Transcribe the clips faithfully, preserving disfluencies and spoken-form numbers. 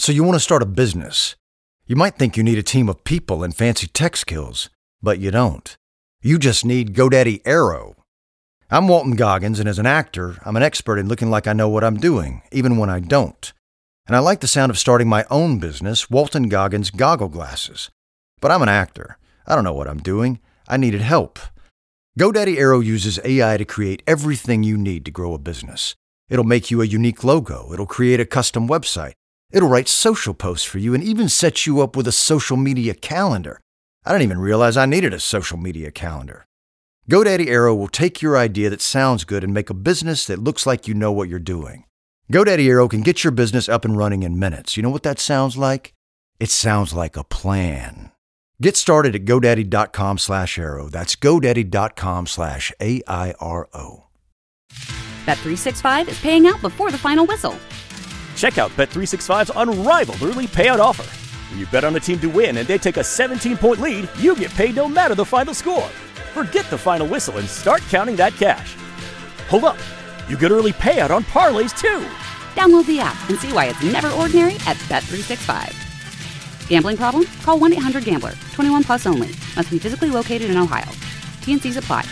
So you want to start a business. You might think you need a team of people and fancy tech skills, but you don't. You just need GoDaddy Aero. I'm Walton Goggins, and as an actor, I'm an expert in looking like I know what I'm doing, even when I don't. And I like the sound of starting my own business, Walton Goggins Goggle Glasses. But I'm an actor. I don't know what I'm doing. I needed help. GoDaddy Aero uses A I to create everything you need to grow a business. It'll make you a unique logo. It'll create a custom website. It'll write social posts for you and even set you up with a social media calendar. I didn't even realize I needed a social media calendar. GoDaddy Aero will take your idea that sounds good and make a business that looks like you know what you're doing. GoDaddy Aero can get your business up and running in minutes. You know what that sounds like? It sounds like a plan. Get started at GoDaddy.com slash Aero. That's GoDaddy.com slash A I R O. Bet three sixty-five is paying out before the final whistle. Check out Bet three sixty-five's unrivaled early payout offer. When you bet on a team to win and they take a seventeen-point lead, you get paid no matter the final score. Forget the final whistle and start counting that cash. Hold up. You get early payout on parlays, too. Download the app and see why it's never ordinary at Bet three sixty-five. Gambling problem? Call one eight hundred gambler. twenty-one plus only. Must be physically located in Ohio. T N Cs apply.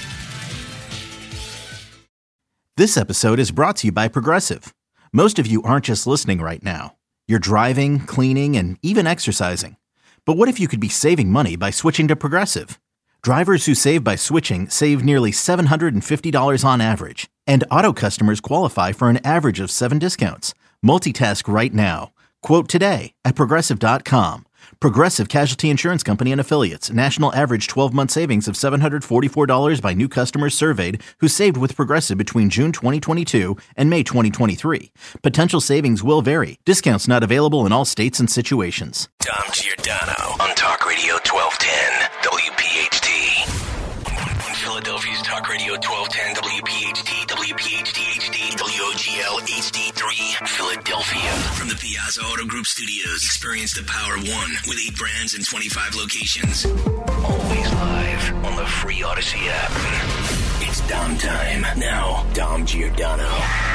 This episode is brought to you by Progressive. Most of you aren't just listening right now. You're driving, cleaning, and even exercising. But what if you could be saving money by switching to Progressive? Drivers who save by switching save nearly seven hundred fifty dollars on average. And auto customers qualify for an average of seven discounts. Multitask right now. Quote today at Progressive dot com. Progressive Casualty Insurance Company and Affiliates. National average twelve-month savings of seven hundred forty-four dollars by new customers surveyed who saved with Progressive between June twenty twenty-two and May twenty twenty-three. Potential savings will vary. Discounts not available in all states and situations. Dom Giordano on Talk Radio twelve ten W P H T. Philadelphia's Talk Radio twelve ten W P H T, W P H T H D, W O G L H D three, Philadelphia. From the Piazza Auto Group Studios, experience the power of one with eight brands and twenty-five locations. Always live on the free Odyssey app. It's Dom time. Now, Dom Giordano.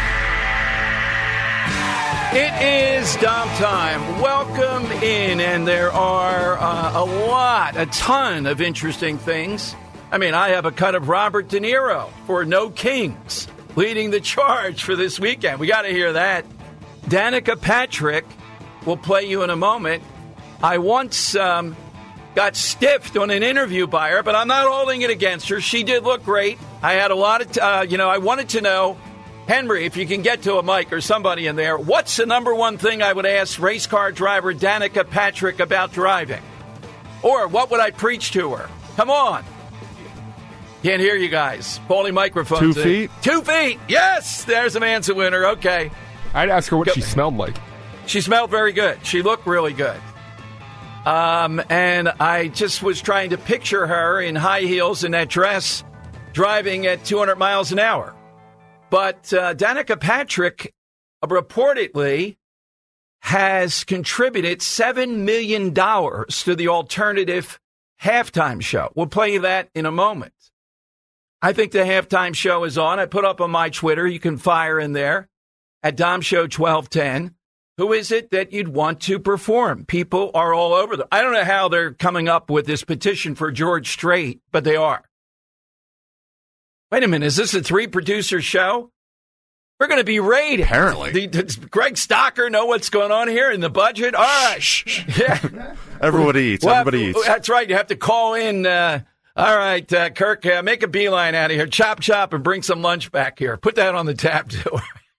It is Dom time. Welcome in, and there are uh, a lot, a ton of interesting things. I mean, I have a cut of Robert De Niro for No Kings, leading the charge for this weekend. We got to hear that. Danica Patrick will play you in a moment. I once um, got stiffed on an interview by her, but I'm not holding it against her. She did look great. I had a lot of, t- uh, you know, I wanted to know, Henry, if you can get to a mic or somebody in there, what's the number one thing I would ask race car driver Danica Patrick about driving? Or what would I preach to her? Come on. Can't hear you guys. Faulty microphones. Two feet? Two feet. Yes, there's a man's a winner. Okay. I'd ask her what Go. she smelled like. She smelled very good. She looked really good. Um, and I just was trying to picture her in high heels in that dress driving at two hundred miles an hour. But uh, Danica Patrick reportedly has contributed seven million dollars to the alternative halftime show. We'll play you that in a moment. I think the halftime show is on. I put up on my Twitter. You can fire in there at Dom Show twelve ten. Who is it that you'd want to perform? People are all over them. I don't know how they're coming up with this petition for George Strait, but they are. Wait a minute. Is this a three-producer show? We're going to be raided. Apparently. Does Greg Stocker know what's going on here in the budget? All right. Yeah. Everybody eats. Well, Everybody eats. That's right. You have to call in. Uh, all right, uh, Kirk, uh, make a beeline out of here. Chop, chop, and bring some lunch back here. Put that on the tab, too.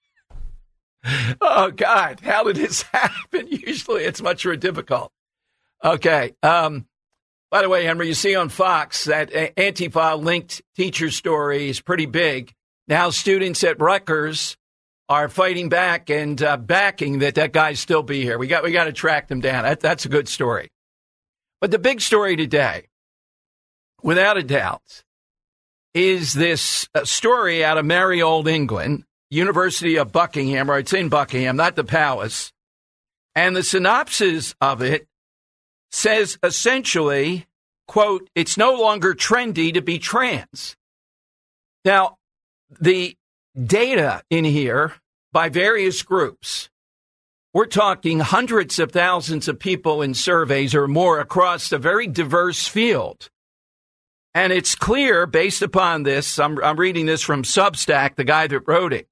Oh, God. How did this happen? Usually it's much more difficult. Okay. Um, by the way, Henry, you see on Fox that Antifa-linked teacher story is pretty big. Now students at Rutgers are fighting back and uh, backing that that guy still be here. We got we got to track them down. That, that's a good story. But the big story today, without a doubt, is this uh, story out of merry old England, University of Buckingham, or it's in Buckingham, not the palace. And the synopsis of it says essentially, quote, it's no longer trendy to be trans. Now, the data in here by various groups We're talking hundreds of thousands of people in surveys or more across a very diverse field. And it's clear, based upon this, I'm, I'm reading this from Substack, the guy that wrote it.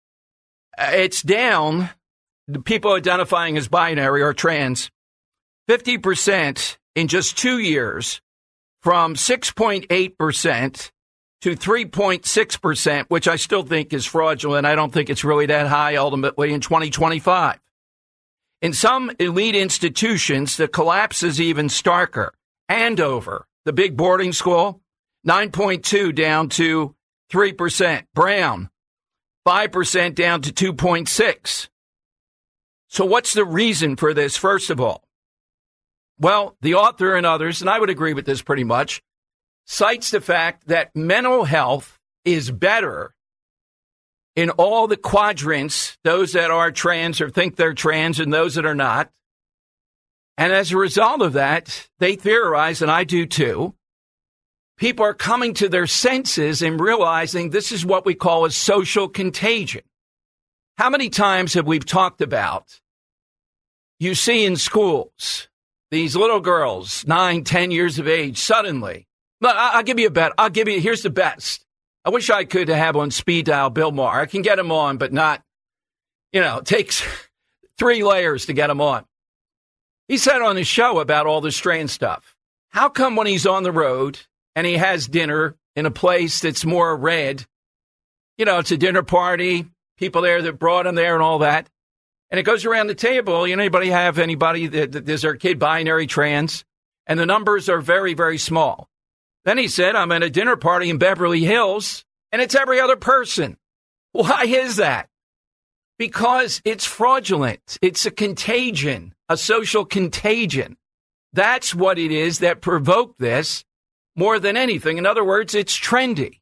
It's down, the people identifying as binary or trans, fifty percent in just two years, from six point eight percent to three point six percent, which I still think is fraudulent. I don't think it's really that high ultimately in twenty twenty-five. In some elite institutions, the collapse is even starker. Andover, the big boarding school, nine point two down to three percent. Brown, five percent down to two point six. So what's the reason for this, first of all? Well, the author and others, and I would agree with this pretty much, cites the fact that mental health is better in all the quadrants, those that are trans or think they're trans and those that are not. And as a result of that, they theorize, and I do too, people are coming to their senses and realizing this is what we call a social contagion. How many times have we talked about, you see in schools, these little girls, nine, ten years of age, suddenly, I'll give you a bet. I'll give you, here's the best. I wish I could have on speed dial Bill Maher. I can get him on, but not, you know, it takes three layers to get him on. He said on his show about all this trans stuff. How come when he's on the road and he has dinner in a place that's more red, you know, it's a dinner party, people there that brought him there and all that, and it goes around the table, you know, anybody have anybody, that is their kid binary trans? And the numbers are very, very small. Then he said, I'm at a dinner party in Beverly Hills, and it's every other person. Why is that? Because it's fraudulent. It's a contagion, a social contagion. That's what it is that provoked this more than anything. In other words, it's trendy.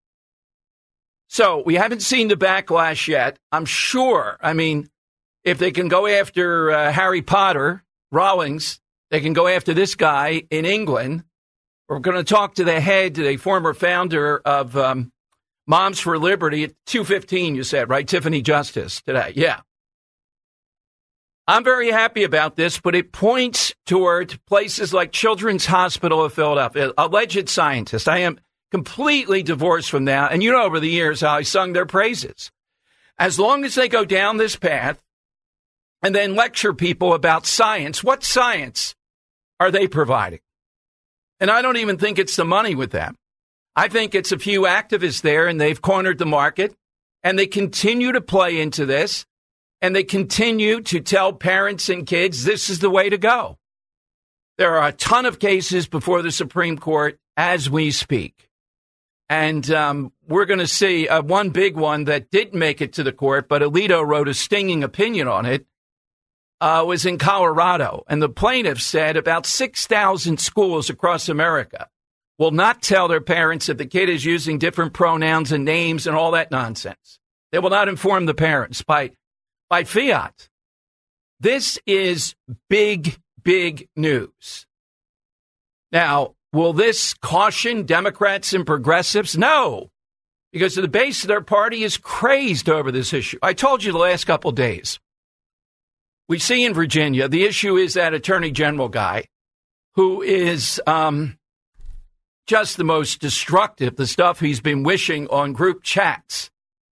So we haven't seen the backlash yet. I'm sure, I mean, if they can go after uh, Harry Potter, Rawlings, they can go after this guy in England. We're going to talk to the head, the former founder of um, Moms for Liberty at two fifteen, you said, right? Tiffany Justice today. Yeah. I'm very happy about this, but it points toward places like Children's Hospital of Philadelphia, alleged scientists. I am completely divorced from that. And you know over the years how I sung their praises. As long as they go down this path and then lecture people about science, what science are they providing? And I don't even think it's the money with them. I think it's a few activists there, and they've cornered the market, and they continue to play into this, and they continue to tell parents and kids this is the way to go. There are a ton of cases before the Supreme Court as we speak. And um, we're going to see uh, one big one that didn't make it to the court, but Alito wrote a stinging opinion on it. Uh, was in Colorado, and the plaintiff said about six thousand schools across America will not tell their parents if the kid is using different pronouns and names and all that nonsense. They will not inform the parents by, by fiat. This is big, big news. Now, will this caution Democrats and progressives? No, because the base of their party is crazed over this issue. I told you the last couple of days. We see in Virginia, the issue is that attorney general guy who is um, just the most destructive, the stuff he's been wishing on group chats.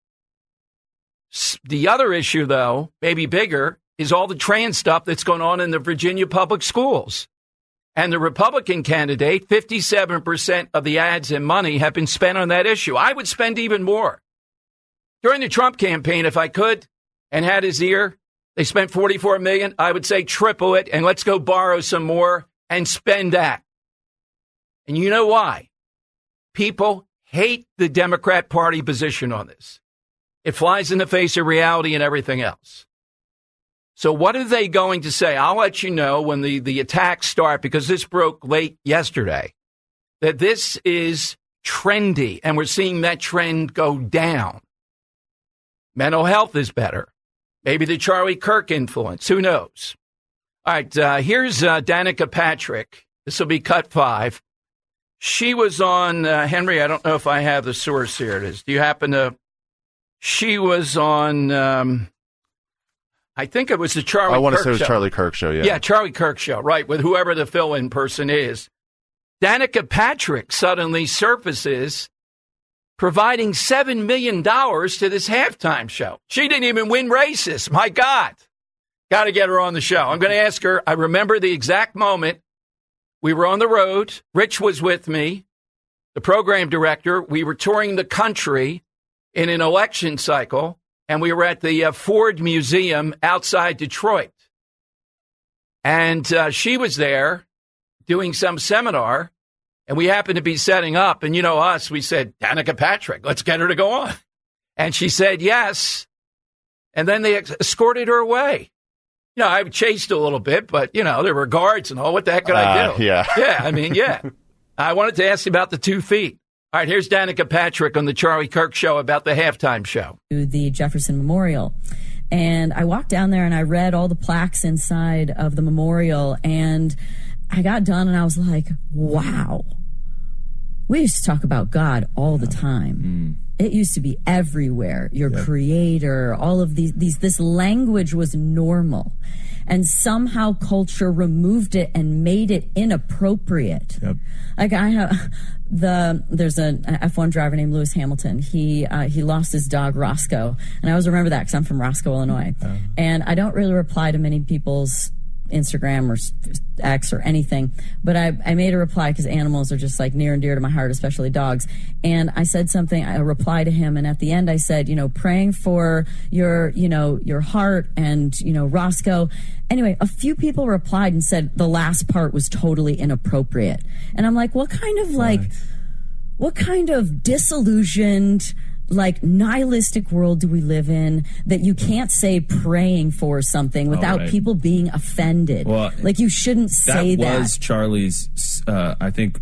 The other issue, though, maybe bigger, is all the trans stuff that's going on in the Virginia public schools. And the Republican candidate, fifty-seven percent of the ads and money have been spent on that issue. I would spend even more. During the Trump campaign, if I could, and had his ear, they spent forty-four million dollars. I would say triple it, and let's go borrow some more and spend that. And you know why? People hate the Democrat Party position on this. It flies in the face of reality and everything else. So what are they going to say? I'll let you know when the, the attacks start, because this broke late yesterday, that this is trendy, and we're seeing that trend go down. Mental health is better. Maybe the Charlie Kirk influence. Who knows? All right, uh, here's uh, Danica Patrick. This will be cut five. She was on, uh, Henry, I don't know if I have the source here. It is. Do you happen to? She was on, um, I think it was the Charlie I want to Kirk say it was show. Charlie Kirk show, yeah. Yeah, Charlie Kirk show, right, with whoever the fill-in person is. Danica Patrick suddenly surfaces providing seven million dollars to this halftime show. She didn't even win races. My God. Got to get her on the show. I'm going to ask her. I remember the exact moment. We were on the road. Rich was with me, the program director. We were touring the country in an election cycle, and we were at the uh, Ford Museum outside Detroit. And uh, she was there doing some seminar, and we happened to be setting up. And you know us, we said, Danica Patrick, let's get her to go on. And she said yes. And then they escorted her away. You know, I chased a little bit, but, you know, there were guards and all. What the heck could uh, I do? Yeah. Yeah, I mean, yeah. I wanted to ask you about the two feet. All right, here's Danica Patrick on the Charlie Kirk show about the halftime show. The Jefferson Memorial. And I walked down there and I read all the plaques inside of the memorial. And I got done and I was like, wow. We used to talk about God all the time. Mm. It used to be everywhere. Your yep. creator, all of these, these, this language was normal. And somehow culture removed it and made it inappropriate. Yep. Like I have the, there's an F one driver named Lewis Hamilton. He, uh, he lost his dog Roscoe. And I always remember that because I'm from Roscoe, Illinois. Oh. And I don't really reply to many people's Instagram or X or anything, but I, I made a reply because animals are just like near and dear to my heart, especially dogs. And I said something, I replied to him, and at the end I said, you know, praying for your, you know, your heart and, you know, Roscoe. Anyway, a few people replied and said the last part was totally inappropriate. And I'm like, what kind of like, right. what kind of disillusioned, like nihilistic world do we live in that you can't say praying for something without right. people being offended? Well, like you shouldn't say that. That was Charlie's, uh, I think.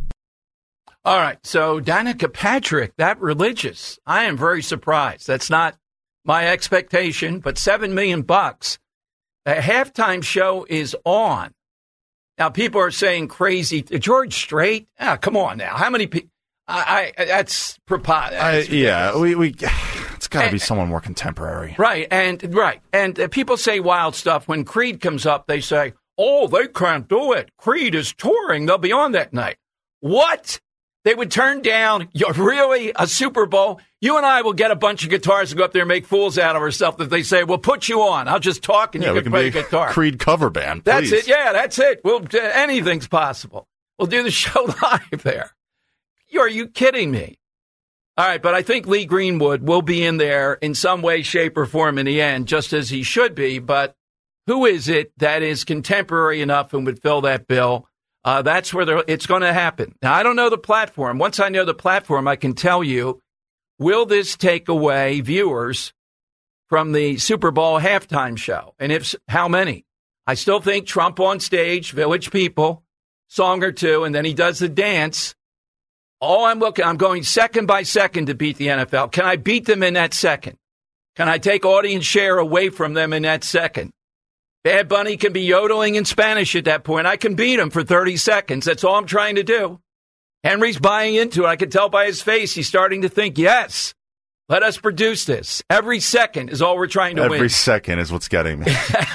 All right. So Danica Patrick, that religious. I am very surprised. That's not my expectation, but seven million bucks. The halftime show is on. Now people are saying crazy. George Strait? Ah, come on now. How many people? I, I that's preposterous. Yeah, we we it's got to be someone more contemporary, right? And right, and uh, people say wild stuff when Creed comes up. They say, "Oh, they can't do it. Creed is touring; they'll be on that night." What? They would turn down? You're really a Super Bowl? You and I will get a bunch of guitars and go up there and make fools out of ourselves. If they say, "We'll put you on," I'll just talk and yeah, you can, can play be a guitar. Creed cover band. That's please. it. Yeah, that's it. We'll uh, anything's possible. We'll do the show live there. Are you kidding me? All right, but I think Lee Greenwood will be in there in some way, shape, or form in the end, just as he should be. But who is it that is contemporary enough and would fill that bill? Uh, that's where it's going to happen. Now, I don't know the platform. Once I know the platform, I can tell you, will this take away viewers from the Super Bowl halftime show? And if how many? I still think Trump on stage, Village People, song or two, and then he does the dance. All I'm looking, I'm going second by second to beat the N F L. Can I beat them in that second? Can I take audience share away from them in that second? Bad Bunny can be yodeling in Spanish at that point. I can beat him for thirty seconds. That's all I'm trying to do. Henry's buying into it. I can tell by his face. He's starting to think, yes, let us produce this. Every second is all we're trying to Every win. Every second is what's getting me.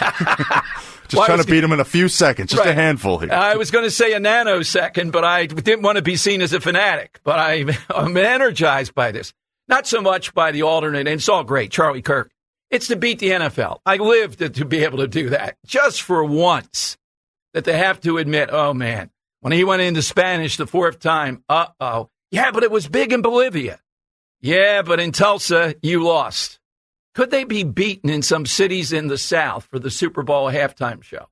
Just well, trying to beat him in a few seconds, just right. a handful here. I was going to say a nanosecond, but I didn't want to be seen as a fanatic. But I, I'm energized by this. Not so much by the alternate, and it's all great, Charlie Kirk. It's to beat the N F L. I lived to, to be able to do that, just for once, that they have to admit, oh, man, when he went into Spanish the fourth time, uh-oh. Yeah, but it was big in Bolivia. Yeah, but in Tulsa, you lost. Could they be beaten in some cities in the South for the Super Bowl halftime show?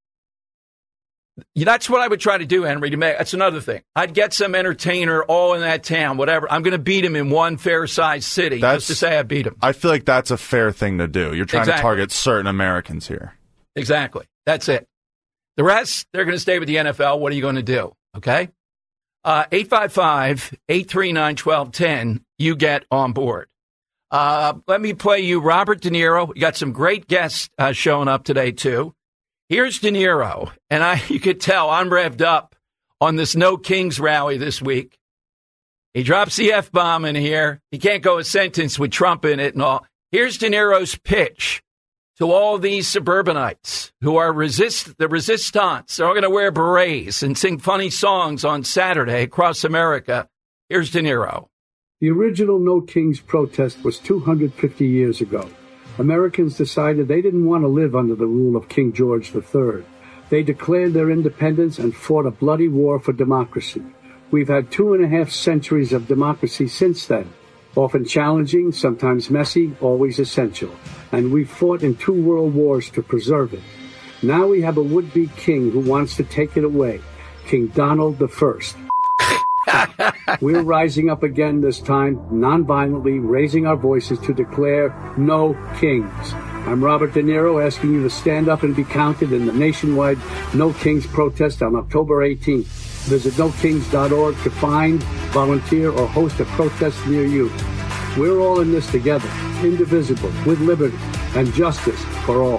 That's what I would try to do, Henry. To make, that's another thing. I'd get some entertainer all in that town, whatever. I'm going to beat him in one fair-sized city that's, just to say I beat him. I feel like that's a fair thing to do. You're trying exactly. to target certain Americans here. Exactly. That's it. The rest, they're going to stay with the N F L. What are you going to do? Okay? Uh, eight five five, eight three nine, one two one zero. You get on board. Uh, let me play you Robert De Niro. We got some great guests uh, showing up today, too. Here's De Niro, and I you could tell I'm revved up on this No Kings rally this week. He drops the F-bomb in here. He can't go a sentence with Trump in it and all. Here's De Niro's pitch to to all these suburbanites who are resist the resistance. They're all going to wear berets and sing funny songs on Saturday across America. Here's De Niro. The original No Kings protest was two hundred fifty years ago. Americans decided they didn't want to live under the rule of King George the Third. They declared their independence and fought a bloody war for democracy. We've had two and a half centuries of democracy since then. Often challenging, sometimes messy, always essential. And we've fought in two world wars to preserve it. Now we have a would-be king who wants to take it away, King Donald the First. We're rising up again this time, non-violently, raising our voices to declare no kings. I'm Robert De Niro, asking you to stand up and be counted in the nationwide No Kings protest on October eighteenth. Visit no kings dot org to find, volunteer, or host a protest near you. We're all in this together, indivisible, with liberty and justice for all.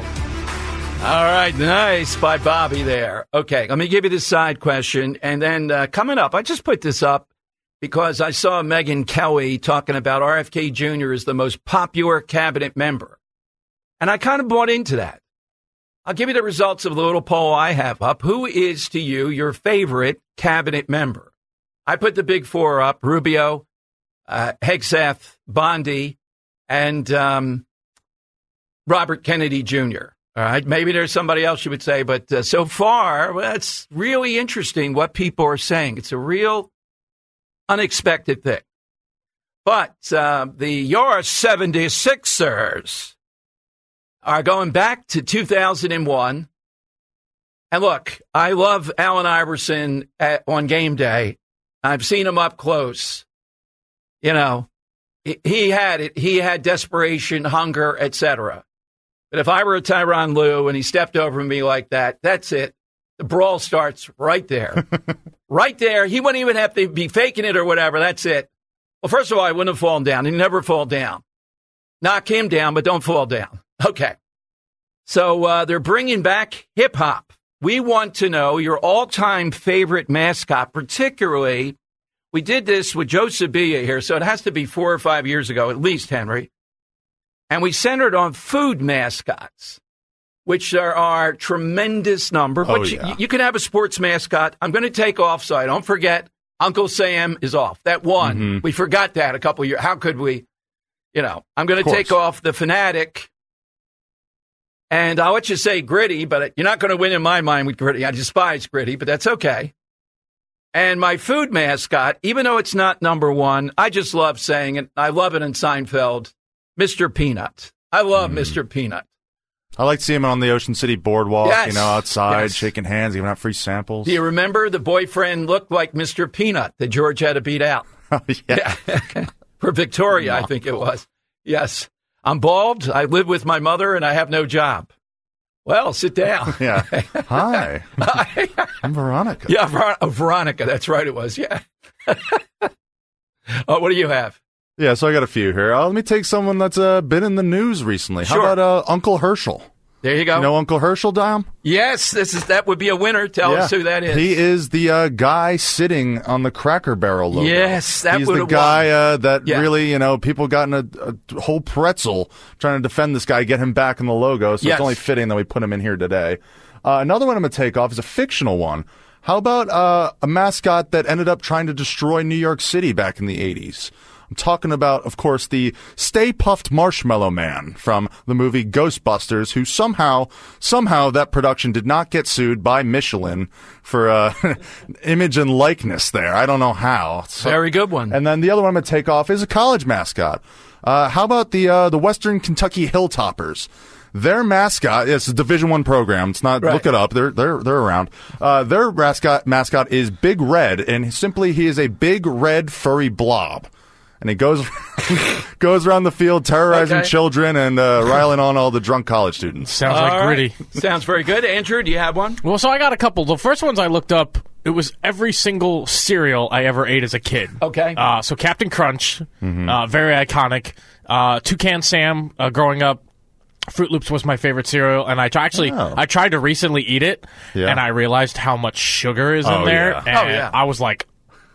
All right, nice by Bobby there. Okay, let me give you this side question. And then uh, coming up, I just put this up because I saw Megyn Kelly talking about R F K Junior as the most popular cabinet member. And I kind of bought into that. I'll give you the results of the little poll I have up. Who is, to you, your favorite cabinet member? I put the big four up, Rubio, uh, Hegseth, Bondi, and um, Robert Kennedy Junior All right, maybe there's somebody else you would say, but uh, so far, well, it's really interesting what people are saying. It's a real unexpected thing. But uh, the your seventy-sixers are going back to two thousand one. And look, I love Allen Iverson at, on game day. I've seen him up close. You know, he, he had it. He had desperation, hunger, et cetera. But if I were a Tyronn Lue and he stepped over me like that, that's it. The brawl starts right there. Right there. He wouldn't even have to be faking it or whatever. That's it. Well, first of all, I wouldn't have fallen down. He'd never fall down. Knock him down, but don't fall down. Okay. So uh, they're bringing back hip-hop. We want to know your all-time favorite mascot, particularly, we did this with Joe Sabia here, so it has to be four or five years ago, at least, Henry. And we centered on food mascots, which there are a tremendous number. Oh, but yeah. you, you can have a sports mascot. I'm going to take off, so I don't forget, Uncle Sam is off. That one. Mm-hmm. We forgot that a couple years. How could we? You know, I'm going to take off the Fanatic. And I'll let you say Gritty, but you're not going to win in my mind with Gritty. I despise Gritty, but that's okay. And my food mascot, even though it's not number one, I just love saying it. I love it in Seinfeld. Mister Peanut. I love mm. Mister Peanut. I like seeing him on the Ocean City boardwalk, yes. you know, outside, yes. shaking hands, giving out free samples. Do you remember the boyfriend looked like Mister Peanut that George had to beat out? Oh, yeah. yeah. For Victoria, no. I think it was. Yes. I'm bald. I live with my mother, and I have no job. Well, sit down. Yeah. Hi. Hi. I'm Veronica. Yeah, Ver- oh, Veronica. That's right, it was. Yeah. Oh, what do you have? Yeah, so I got a few here. Uh, let me take someone that's uh, been in the news recently. How Sure. about uh, Uncle Herschel? There you go. You know Uncle Herschel, Dom? Yes, this is that would be a winner. Tell yeah. us who that is. He is the uh, guy sitting on the Cracker Barrel logo. Yes, that He's would the have guy uh, that Yeah. really, you know, people got in a, a whole pretzel trying to defend this guy, get him back in the logo. So Yes. it's only fitting that we put him in here today. Uh, another one I'm going to take off is a fictional one. How about uh, a mascot that ended up trying to destroy New York City back in the eighties? I'm talking about, of course, the Stay Puft Marshmallow Man from the movie Ghostbusters, who somehow, somehow that production did not get sued by Michelin for uh, image and likeness there. I don't know how. So, Very good one. And then the other one I'm going to take off is a college mascot. Uh, how about the uh, the Western Kentucky Hilltoppers? Their mascot, it's a Division One program. It's not. Right. Look it up. They're they're they're around. Uh, their mascot mascot is Big Red, and simply he is a big red furry blob. And he goes goes around the field terrorizing Okay. children and uh, riling on all the drunk college students. Sounds All like right. Gritty. Sounds very good. Andrew, do you have one? Well, so I got a couple. The first ones I looked up, it was every single cereal I ever ate as a kid. Okay. Uh, so Captain Crunch, Mm-hmm. uh, very iconic. Uh, Toucan Sam, uh, growing up, Fruit Loops was my favorite cereal, and I t- actually Oh. I tried to recently eat it, Yeah. and I realized how much sugar is Oh, in there, yeah. and Oh, yeah. I was like,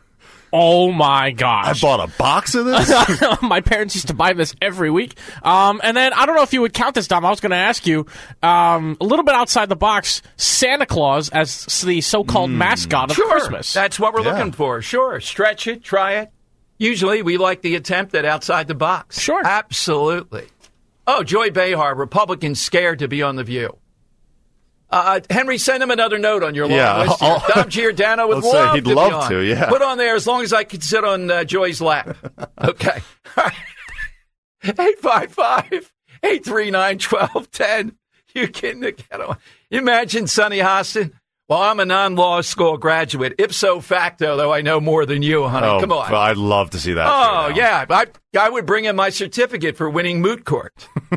Oh my gosh! I bought a box of this. My parents used to buy this every week. Um, and then I don't know if you would count this, Dom. I was going to ask you um, a little bit outside the box. Santa Claus as the so-called mm. mascot of sure. Christmas. That's what we're yeah. looking for. Sure, stretch it, try it. Usually, we like the attempt at outside the box. Sure, absolutely. Oh, Joy Behar, Republicans scared to be on The View. Uh, Henry, send him another note on your long yeah, list. Here. Dom Giordano would I'll love say he'd to love be on. to, yeah. Put on there as long as I could sit on uh, Joy's lap. Okay. eight five five, eight three nine, one two one zero. You kidding the ghetto? Imagine Sonny Hostin. Well, I'm a non-law school graduate. Ipso facto, though I know more than you, honey. Oh, Come on. Well, I'd love to see that. Oh, yeah. I, I would bring in my certificate for winning moot court.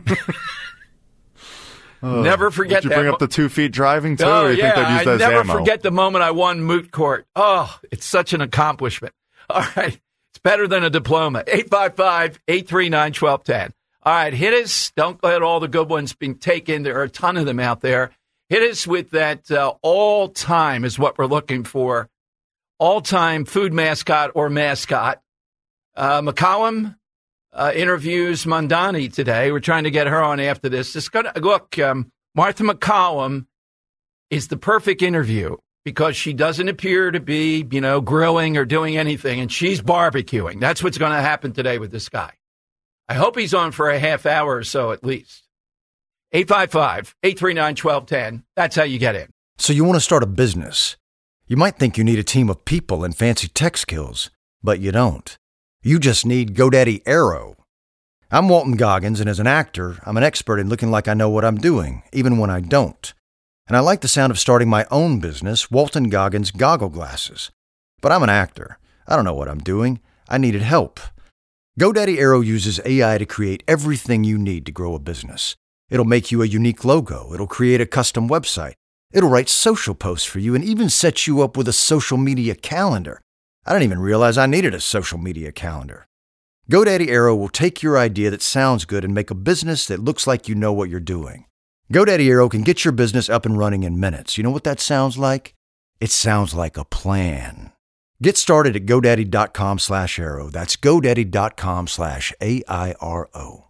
Oh, never forget did you that. bring up the two feet driving, too? Oh, or you yeah. think they'd use I that as never ammo? forget the moment I won moot court. Oh, it's such an accomplishment. All right. It's better than a diploma. eight five five, eight three nine, one two one zero. All right. Hit us. Don't let all the good ones be taken. There are a ton of them out there. Hit us with that uh, all-time is what we're looking for. All-time food mascot or mascot. Uh, McCollum uh, interviews Mondani today. We're trying to get her on after this. It's gonna, look, um, Martha McCollum is the perfect interview because she doesn't appear to be, you know, grilling or doing anything, and she's barbecuing. That's what's going to happen today with this guy. I hope he's on for a half hour or so at least. eight five five, eight three nine, one two one zero. That's how you get in. So you want to start a business. You might think you need a team of people and fancy tech skills, but you don't. You just need GoDaddy Aero. I'm Walton Goggins, and as an actor, I'm an expert in looking like I know what I'm doing, even when I don't. And I like the sound of starting my own business, Walton Goggins Goggle Glasses. But I'm an actor. I don't know what I'm doing. I needed help. GoDaddy Aero uses A I to create everything you need to grow a business. It'll make you a unique logo. It'll create a custom website. It'll write social posts for you and even set you up with a social media calendar. I didn't even realize I needed a social media calendar. GoDaddy Aero will take your idea that sounds good and make a business that looks like you know what you're doing. GoDaddy Aero can get your business up and running in minutes. You know what that sounds like? It sounds like a plan. Get started at GoDaddy.com slash Aero. That's GoDaddy.com slash A I R O.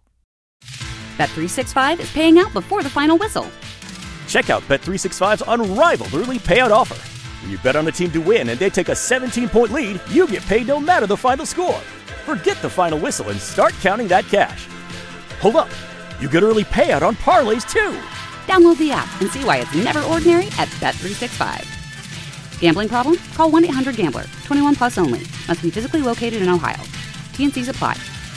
Bet three sixty-five is paying out before the final whistle. Check out Bet three sixty-five's unrivaled early payout offer. When you bet on the team to win and they take a seventeen-point lead, you get paid no matter the final score. Forget the final whistle and start counting that cash. Hold up. You get early payout on parlays, too. Download the app and see why it's never ordinary at Bet three sixty-five. Gambling problem? Call one eight hundred gambler. twenty-one plus only. Must be physically located in Ohio. T N Cs apply.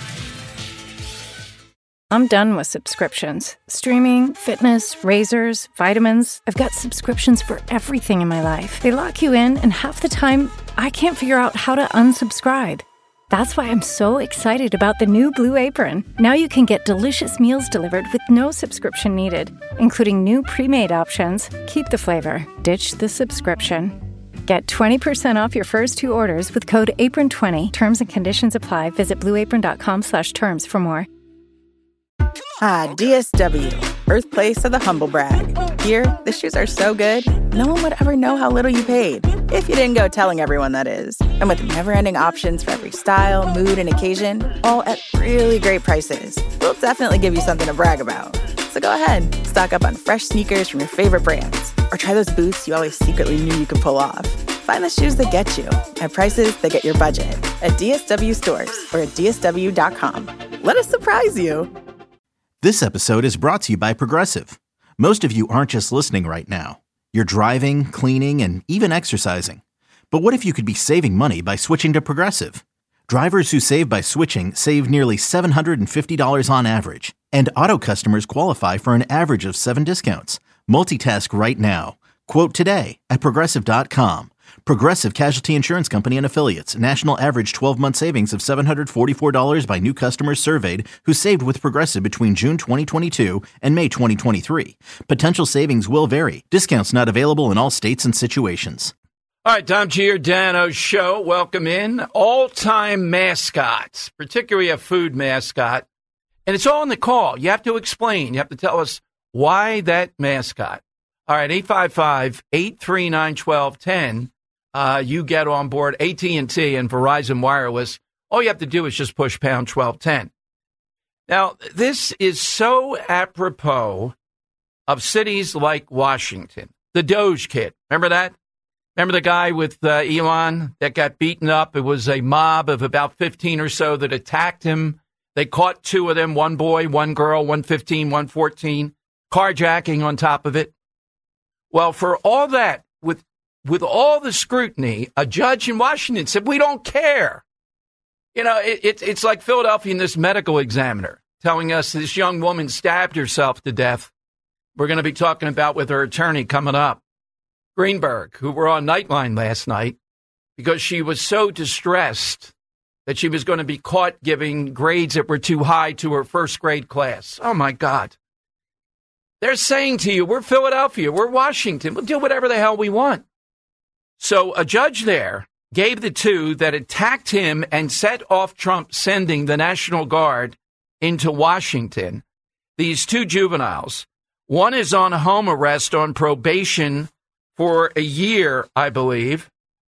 I'm done with subscriptions. Streaming, fitness, razors, vitamins. I've got subscriptions for everything in my life. They lock you in, and half the time, I can't figure out how to unsubscribe. That's why I'm so excited about the new Blue Apron. Now you can get delicious meals delivered with no subscription needed, including new pre-made options. Keep the flavor, ditch the subscription. Get twenty percent off your first two orders with code apron twenty. Terms and conditions apply. Visit blueapron.com slash terms for more. Ah, D S W, birthplace of the humble brag. Here, the shoes are so good, no one would ever know how little you paid. If you didn't go telling everyone, that is. And with never-ending options for every style, mood, and occasion, all at really great prices, we'll definitely give you something to brag about. So go ahead, stock up on fresh sneakers from your favorite brands, or try those boots you always secretly knew you could pull off. Find the shoes that get you at prices that get your budget at D S W stores or at D S W dot com. Let us surprise you. This episode is brought to you by Progressive. Most of you aren't just listening right now. You're driving, cleaning, and even exercising. But what if you could be saving money by switching to Progressive? Drivers who save by switching save nearly seven hundred fifty dollars on average. And auto customers qualify for an average of seven discounts. Multitask right now. Quote today at Progressive dot com. Progressive Casualty Insurance Company and Affiliates. National average twelve-month savings of seven hundred forty-four dollars by new customers surveyed who saved with Progressive between June twenty twenty-two and May twenty twenty-three. Potential savings will vary. Discounts not available in all states and situations. All right, Dom Giordano Show. Welcome in. All-time mascots, particularly a food mascot. And it's all in the call. You have to explain. You have to tell us why that mascot. All right, eight five five, eight three nine, one two one zero. uh, you get on board A T and T and Verizon Wireless, all you have to do is just push pound twelve ten. Now, this is so apropos of cities like Washington. The Doge kid, remember that? Remember the guy with uh, Elon that got beaten up? It was a mob of about fifteen or so that attacked him. They caught two of them, one boy, one girl, one fifteen, one fourteen, carjacking on top of it. Well, for all that, with with all the scrutiny, a judge in Washington said, we don't care. You know, it, it, it's like Philadelphia and this medical examiner telling us this young woman stabbed herself to death. We're going to be talking about with her attorney coming up. Greenberg, who were on Nightline last night, because she was so distressed that she was going to be caught giving grades that were too high to her first grade class. Oh, my God. They're saying to you, we're Philadelphia, we're Washington, we'll do whatever the hell we want. So a judge there gave the two that attacked him and set off Trump sending the National Guard into Washington, these two juveniles. One is on home arrest on probation for a year, I believe.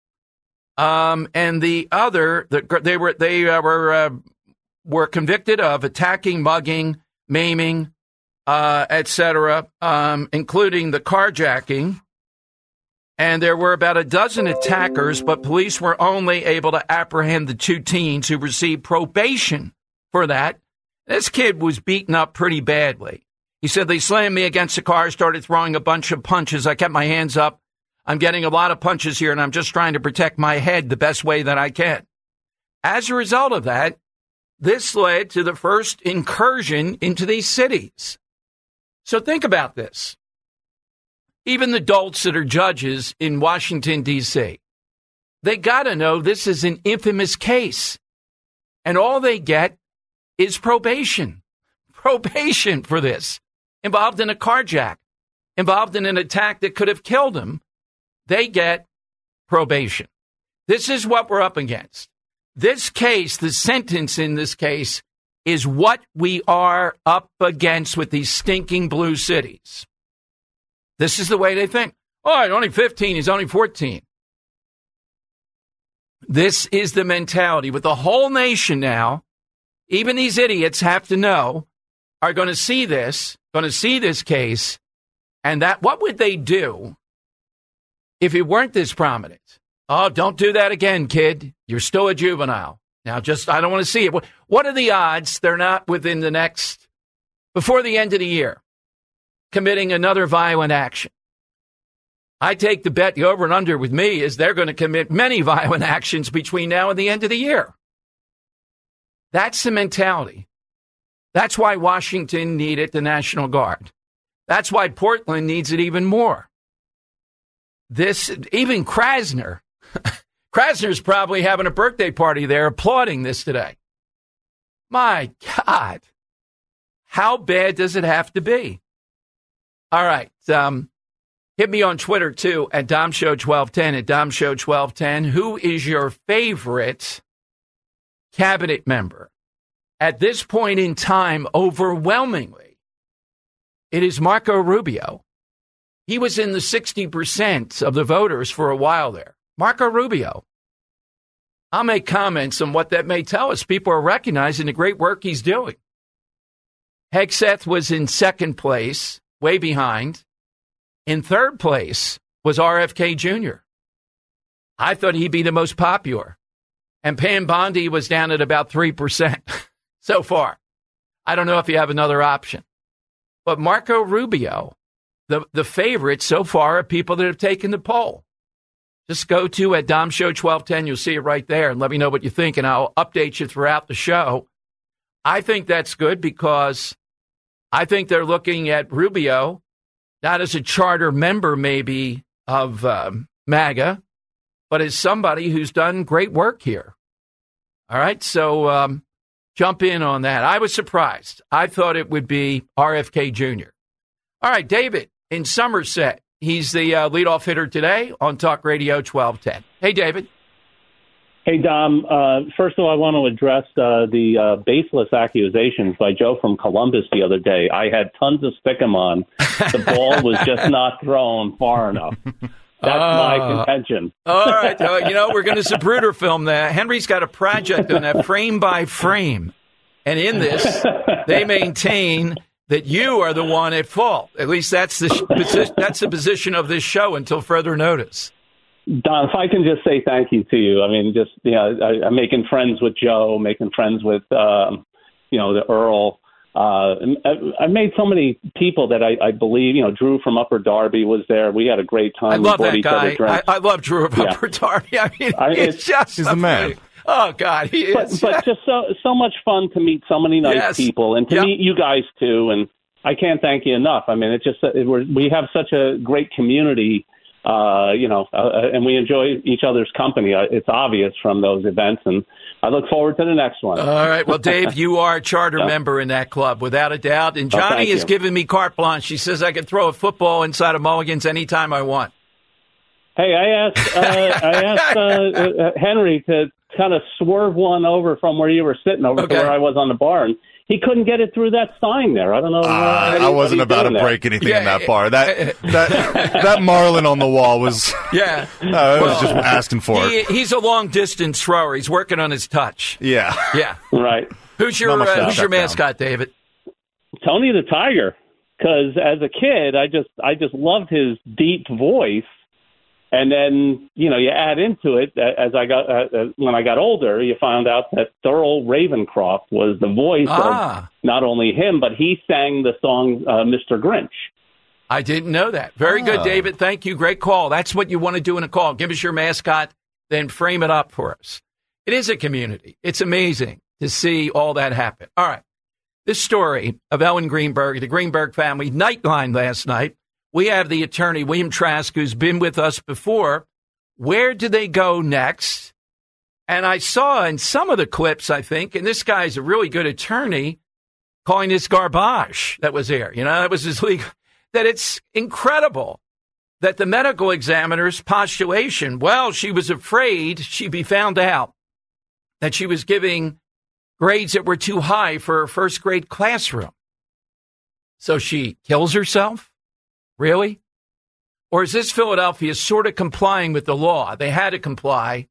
Um, and the other, the, they were they uh, were uh, were convicted of attacking, mugging, maiming, uh, et cetera, um, including the carjacking. And there were about a dozen attackers, but police were only able to apprehend the two teens who received probation for that. This kid was beaten up pretty badly. He said, they slammed me against the car, started throwing a bunch of punches. I kept my hands up. I'm getting a lot of punches here, and I'm just trying to protect my head the best way that I can. As a result of that, this led to the first incursion into these cities. So think about this. Even the adults that are judges in Washington, D C, they got to know this is an infamous case. And all they get is probation. Probation for this. Involved in a carjack. Involved in an attack that could have killed him. They get probation. This is what we're up against. This case, the sentence in this case, is what we are up against with these stinking blue cities. This is the way they think. Oh, he's only fifteen, he's only fourteen. This is the mentality with the whole nation now. Even these idiots have to know, are going to see this, going to see this case, and that what would they do if it weren't this prominent? Oh, don't do that again, kid. You're still a juvenile. Now, just, I don't want to see it. What are the odds they're not within the next, before the end of the year, committing another violent action? I take the bet, the over and under with me is they're going to commit many violent actions between now and the end of the year. That's the mentality. That's why Washington needed the National Guard. That's why Portland needs it even more. This, even Krasner, Krasner's probably having a birthday party there applauding this today. My God, how bad does it have to be? All right. Um, hit me on Twitter, too, at Dom Show twelve ten, at Dom Show twelve ten. Who is your favorite cabinet member? At this point in time, overwhelmingly, it is Marco Rubio. He was in the sixty percent of the voters for a while there. Marco Rubio. I'll make comments on what that may tell us. People are recognizing the great work he's doing. Hegseth was in second place, way behind. In third place was R F K Junior I thought he'd be the most popular. And Pam Bondi was down at about three percent so far. I don't know if you have another option. But Marco Rubio, the, the favorite so far are people that have taken the poll. Just go to at Dom Show twelve ten. You'll see it right there and let me know what you think, and I'll update you throughout the show. I think that's good because I think they're looking at Rubio not as a charter member maybe of um, MAGA, but as somebody who's done great work here. All right, so um, jump in on that. I was surprised. I thought it would be R F K Junior All right, David in Somerset. He's the uh, leadoff hitter today on Talk Radio twelve ten. Hey, David. Hey, Dom. Uh, first of all, I want to address uh, the uh, baseless accusations by Joe from Columbus the other day. I had tons of stickum on. The ball was just not thrown far enough. That's Uh, my contention. All right. Uh, you know, we're going to Zapruder film that. Henry's got a project on that, frame by frame. And in this, they maintain that you are the one at fault. At least that's the sh- that's the position of this show until further notice. Don, if I can just say thank you to you. I mean, just, you know, I, I'm making friends with Joe, making friends with, um, you know, the Earl. Uh, I've made so many people that I, I believe, you know, Drew from Upper Darby was there. We had a great time. I love we that guy. I, I love Drew of Yeah. Upper Darby. I mean, I- it's, it's- just he's the man. Oh, God, he But, is. but just so so much fun to meet so many nice Yes. people, and to Yep. meet you guys too. And I can't thank you enough. I mean, it's just it, we're, we have such a great community, uh, you know, uh, and we enjoy each other's company. Uh, It's obvious from those events, and I look forward to the next one. All right. Well, Dave, you are a charter Yeah. member in that club, without a doubt. And Oh, Johnny thank has you. given me carte blanche. She says I can throw a football inside of Mulligan's anytime I want. Hey, I asked uh, I asked uh, uh, Henry to kind of swerve one over from where you were sitting over Okay. to where I was on the bar, and he couldn't get it through that sign there. I don't know. Uh, uh, I wasn't what he's about to doing there. break anything in Yeah, that bar. That that that Marlin on the wall was. Yeah. Uh, I was Well, just asking for He, it. he's a long distance thrower. He's working on his touch. Yeah. Yeah. Right. Who's your Not much uh, to Who's your check down. mascot, David? Tony the Tiger, because as a kid, I just I just loved his deep voice, and then you know you add into it uh, as I got uh, uh, when I got older, you found out that Thurl Ravencroft was the voice Ah. of not only him, but he sang the song uh, Mister Grinch. I didn't know that. Very good, Oh. David. Thank you. Great call. That's what you want to do in a call. Give us your mascot, then frame it up for us. It is a community. It's amazing to see all that happen. All right. This story of Ellen Greenberg, the Greenberg family, Nightline last night. We have the attorney, William Trask, who's been with us before. Where do they go next? And I saw in some of the clips, I think, and this guy's a really good attorney, calling this garbage that was there. You know, that was his legal, that it's incredible that the medical examiner's postulation, well, she was afraid she'd be found out that she was giving grades that were too high for her first grade classroom. So she kills herself? Really? Or is this Philadelphia sort of complying with the law? They had to comply,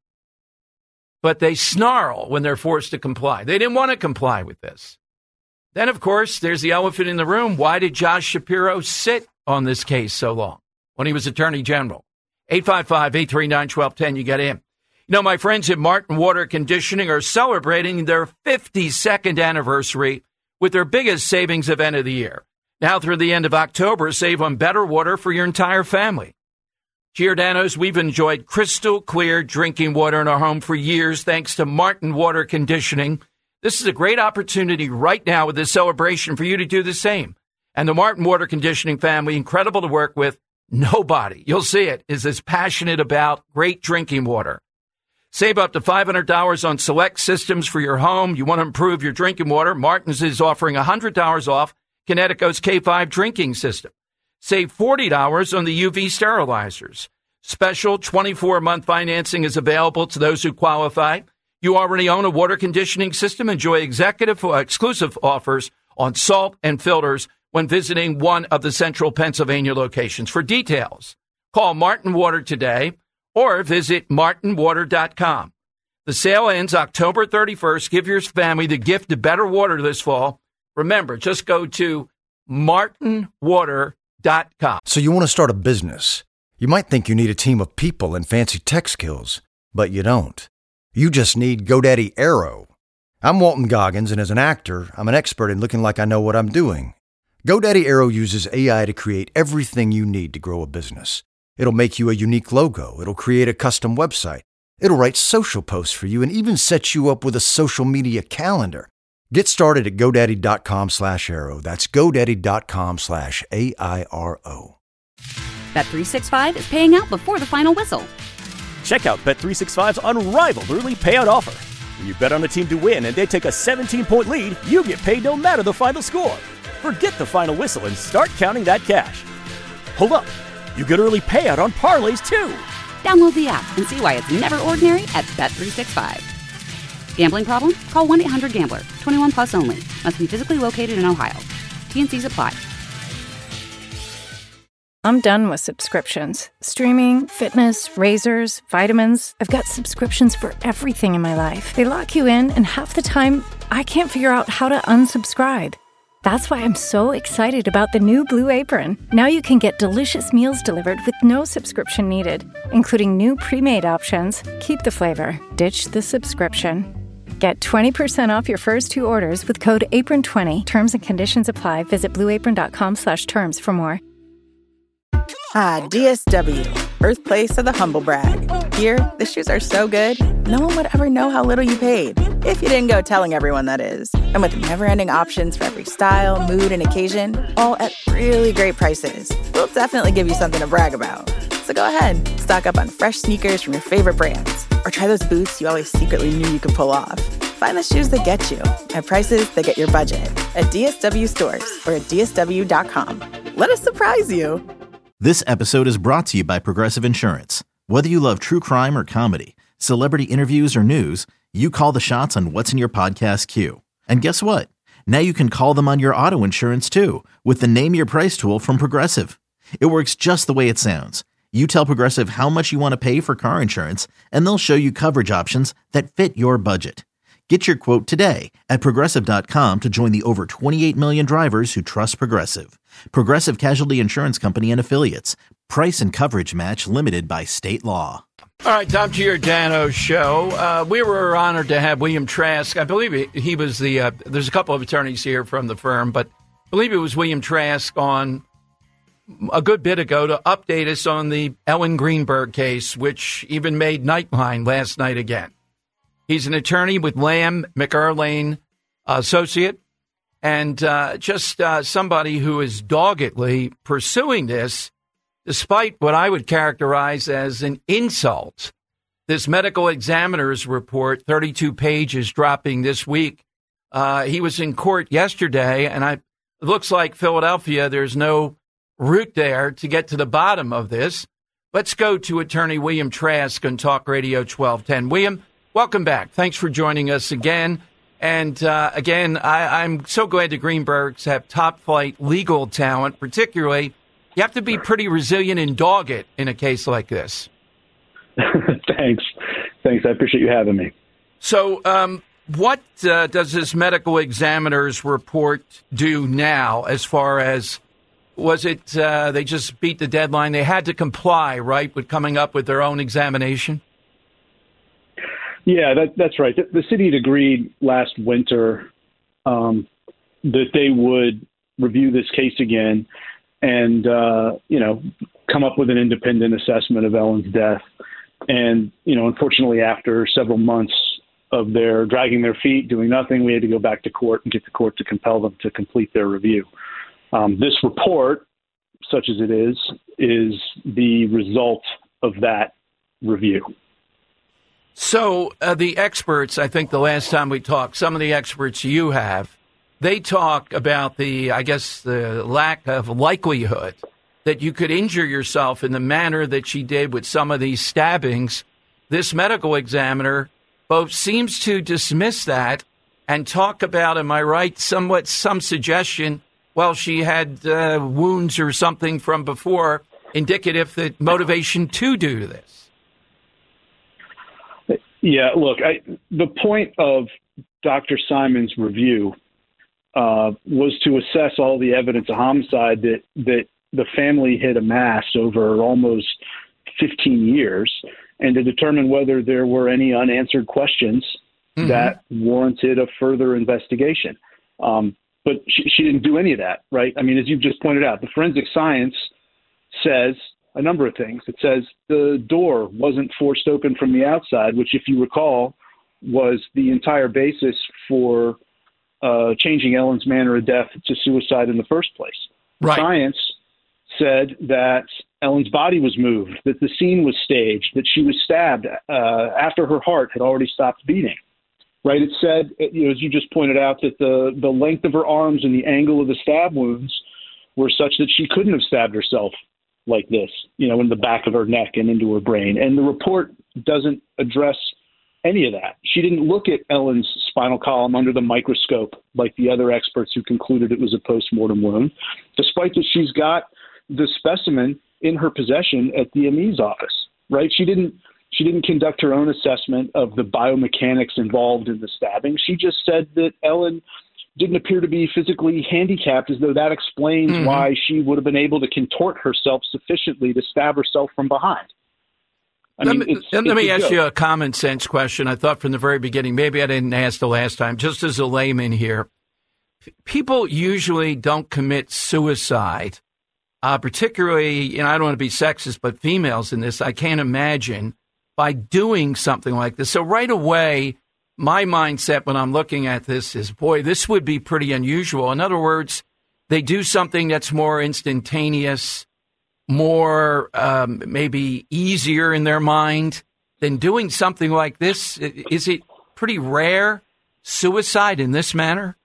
but they snarl when they're forced to comply. They didn't want to comply with this. Then, of course, there's the elephant in the room. Why did Josh Shapiro sit on this case so long when he was Attorney General? eight five five, eight three nine, one two one zero, you get in. You know, my friends at Martin Water Conditioning are celebrating their fifty-second anniversary with their biggest savings event of the year. Now through the end of October, save on better water for your entire family. Giordano's, we've enjoyed crystal clear drinking water in our home for years thanks to Martin Water Conditioning. This is a great opportunity right now with this celebration for you to do the same. And the Martin Water Conditioning family, incredible to work with. Nobody, you'll see it, is as passionate about great drinking water. Save up to five hundred dollars on select systems for your home. You want to improve your drinking water? Martin's is offering one hundred dollars off Connecticut's K five drinking system. Save forty dollars on the U V sterilizers. Special twenty-four month financing is available to those who qualify. You already own a water conditioning system. Enjoy executive uh, exclusive offers on salt and filters when visiting one of the central Pennsylvania locations. For details, call Martin Water today or visit martin water dot com. The sale ends October thirty-first. Give your family the gift of better water this fall. Remember, just go to martin water dot com. So you want to start a business. You might think you need a team of people and fancy tech skills, but you don't. You just need GoDaddy Aero. I'm Walton Goggins, and as an actor, I'm an expert in looking like I know what I'm doing. GoDaddy Aero uses A I to create everything you need to grow a business. It'll make you a unique logo. It'll create a custom website. It'll write social posts for you and even set you up with a social media calendar. Get started at GoDaddy.com slash Aero. That's GoDaddy.com slash A I R O. Bet three sixty-five is paying out before the final whistle. Check out Bet three sixty-five's unrivaled early payout offer. When you bet on a team to win and they take a seventeen-point lead, you get paid no matter the final score. Forget the final whistle and start counting that cash. Hold up. You get early payout on parlays, too. Download the app and see why it's never ordinary at Bet three sixty-five. Gambling problem? Call one eight hundred gambler. twenty-one plus only. Must be physically located in Ohio. T and C's apply. I'm done with subscriptions. Streaming, fitness, razors, vitamins. I've got subscriptions for everything in my life. They lock you in, and half the time, I can't figure out how to unsubscribe. That's why I'm so excited about the new Blue Apron. Now you can get delicious meals delivered with no subscription needed, including new pre-made options. Keep the flavor, ditch the subscription. Get twenty percent off your first two orders with code apron twenty. Terms and conditions apply. Visit blueapron.com slash terms for more. Ah, D S W, birthplace of the humble brag. Here, the shoes are so good, no one would ever know how little you paid. If you didn't go telling everyone, that is. And with never-ending options for every style, mood, and occasion, all at really great prices, we'll definitely give you something to brag about. So go ahead, stock up on fresh sneakers from your favorite brands, or try those boots you always secretly knew you could pull off. Find the shoes that get you at prices that get your budget at D S W stores or at D S W dot com. Let us surprise you. This episode is brought to you by Progressive Insurance. Whether you love true crime or comedy, celebrity interviews or news, you call the shots on what's in your podcast queue. And guess what? Now you can call them on your auto insurance too with the Name Your Price tool from Progressive. It works just the way it sounds. You tell Progressive how much you want to pay for car insurance, and they'll show you coverage options that fit your budget. Get your quote today at Progressive dot com to join the over twenty-eight million drivers who trust Progressive. Progressive Casualty Insurance Company and Affiliates. Price and coverage match limited by state law. All right, Tom Giordano show. Uh, we were honored to have William Trask. I believe he, he was the, uh, there's a couple of attorneys here from the firm, but I believe it was William Trask on a good bit ago to update us on the Ellen Greenberg case, which even made Nightline last night again. He's an attorney with Lamb McErlane Associate, and uh, just uh, somebody who is doggedly pursuing this, despite what I would characterize as an insult. This medical examiner's report, thirty-two pages, dropping this week. Uh, he was in court yesterday, and I, it looks like Philadelphia, there's no route there to get to the bottom of this. Let's go to attorney William Trask on Talk Radio twelve ten. William, welcome back. Thanks for joining us again. And uh, again, I, I'm so glad the Greenbergs have top-flight legal talent. Particularly, you have to be pretty resilient and dogged in a case like this. Thanks. Thanks. I appreciate you having me. So um, what uh, does this medical examiner's report do now as far as, was it uh, they just beat the deadline? They had to comply, right, with coming up with their own examination? Yeah, that, that's right. The, the city had agreed last winter um, that they would review this case again and, uh, you know, come up with an independent assessment of Ellen's death. And, you know, unfortunately, after several months of their dragging their feet, doing nothing, we had to go back to court and get the court to compel them to complete their review. Um, this report, such as it is, is the result of that review. So uh, the experts, I think the last time we talked, some of the experts you have, they talk about the, I guess, the lack of likelihood that you could injure yourself in the manner that she did with some of these stabbings. This medical examiner both seems to dismiss that and talk about, am I right, somewhat some suggestion, well, she had uh, wounds or something from before, indicative that motivation to do this. Yeah, look, I, the point of Doctor Simon's review uh, was to assess all the evidence of homicide that, that the family had amassed over almost fifteen years and to determine whether there were any unanswered questions mm-hmm. that warranted a further investigation. Um, but she, she didn't do any of that, right? I mean, as you've just pointed out, the forensic science says a number of things. It says the door wasn't forced open from the outside, which, if you recall, was the entire basis for uh, changing Ellen's manner of death to suicide in the first place. Right. Science said that Ellen's body was moved, that the scene was staged, that she was stabbed uh, after her heart had already stopped beating. Right? It said, you know, as you just pointed out, that the, the length of her arms and the angle of the stab wounds were such that she couldn't have stabbed herself like this, you know, in the back of her neck and into her brain. And the report doesn't address any of that. She didn't look at Ellen's spinal column under the microscope like the other experts who concluded it was a postmortem wound, despite that she's got the specimen in her possession at the M E's office, right? She didn't she didn't conduct her own assessment of the biomechanics involved in the stabbing. She just said that Ellen didn't appear to be physically handicapped, as though that explains mm-hmm. why she would have been able to contort herself sufficiently to stab herself from behind. I let mean, me, it's, let it's me ask joke. you a common sense question. I thought from the very beginning, maybe I didn't ask the last time, just as a layman here. People usually don't commit suicide, uh, particularly, you know, I don't want to be sexist, but females in this, I can't imagine, by doing something like this. So right away, my mindset when I'm looking at this is, boy, this would be pretty unusual. In other words, they do something that's more instantaneous, more um, maybe easier in their mind than doing something like this. Is it pretty rare, suicide in this manner?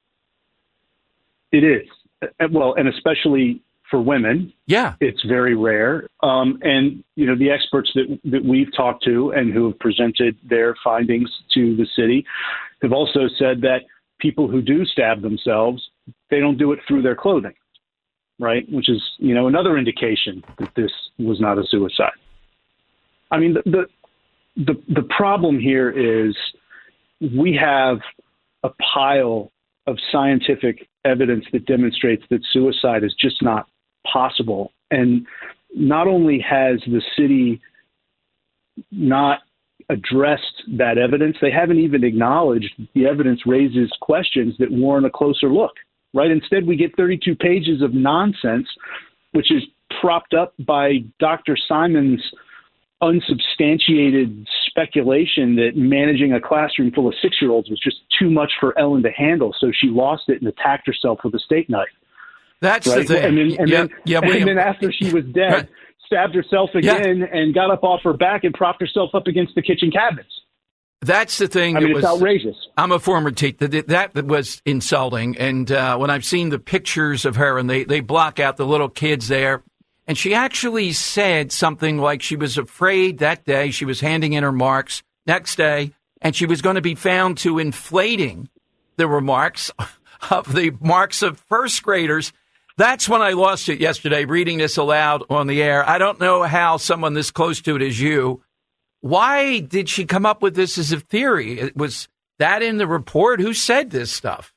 It is. Well, and especially for women. Yeah. It's very rare. Um, and, you know, the experts that, that we've talked to and who have presented their findings to the city have also said that people who do stab themselves, they don't do it through their clothing, right? Which is, you know, another indication that this was not a suicide. I mean, the the the, the problem here is we have a pile of scientific evidence that demonstrates that suicide is just not possible. And not only has the city not addressed that evidence, they haven't even acknowledged the evidence raises questions that warrant a closer look, right? Instead, we get thirty-two pages of nonsense, which is propped up by Doctor Simon's unsubstantiated speculation that managing a classroom full of six-year-olds was just too much for Ellen to handle, so she lost it and attacked herself with a steak knife. That's right? the thing. And then, and, yeah, then, yeah, and then after she was dead, right. stabbed herself again yeah. and got up off her back and propped herself up against the kitchen cabinets. That's the thing. I that mean, was, it's outrageous. I'm a former teacher. That, that was insulting. And uh, when I've seen the pictures of her and they, they block out the little kids there, and she actually said something like she was afraid that day she was handing in her marks next day, and she was going to be found to inflating the remarks of the marks of first graders. That's when I lost it yesterday, reading this aloud on the air. I don't know how someone this close to it as you, why did she come up with this as a theory? It was that in the report? Who said this stuff?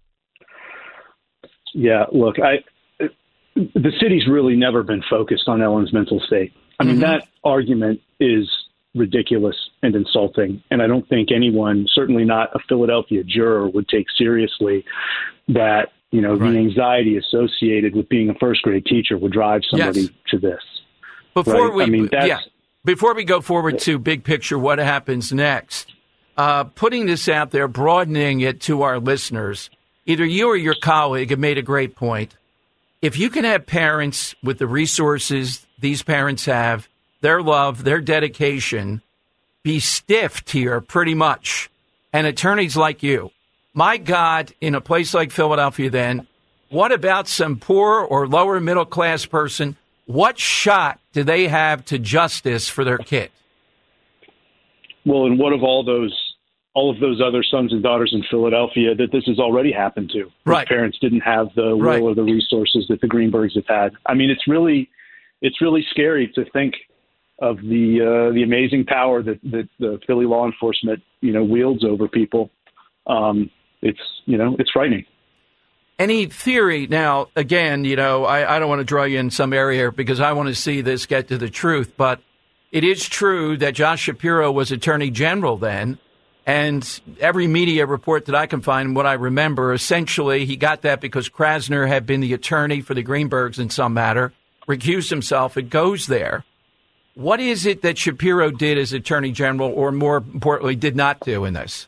Yeah, look, I the city's really never been focused on Ellen's mental state. I mean, mm-hmm. that argument is ridiculous and insulting, and I don't think anyone, certainly not a Philadelphia juror, would take seriously that, you know, right. the anxiety associated with being a first grade teacher would drive somebody yes. to this. Before right? we, I mean, that's, yeah, before we go forward to big picture, what happens next? Uh, putting this out there, broadening it to our listeners, either you or your colleague have made a great point. If you can have parents with the resources these parents have, their love, their dedication, be stiffed here pretty much, and attorneys like you, my God, in a place like Philadelphia then, what about some poor or lower middle class person? What shot do they have to justice for their kid? Well, and what of all those all of those other sons and daughters in Philadelphia that this has already happened to? Right. Whose parents didn't have the will right. or the resources that the Greenbergs have had. I mean, it's really it's really scary to think of the uh, the amazing power that, that the Philly law enforcement, you know, wields over people. Um, it's, you know, it's frightening. Any theory now, again, you know, I, I don't want to draw you in some area because I want to see this get to the truth, but it is true that Josh Shapiro was Attorney General then, and every media report that I can find, what I remember, essentially he got that because Krasner had been the attorney for the Greenbergs in some matter, recused himself. It goes there. What is it that Shapiro did as Attorney General, or more importantly, did not do in this?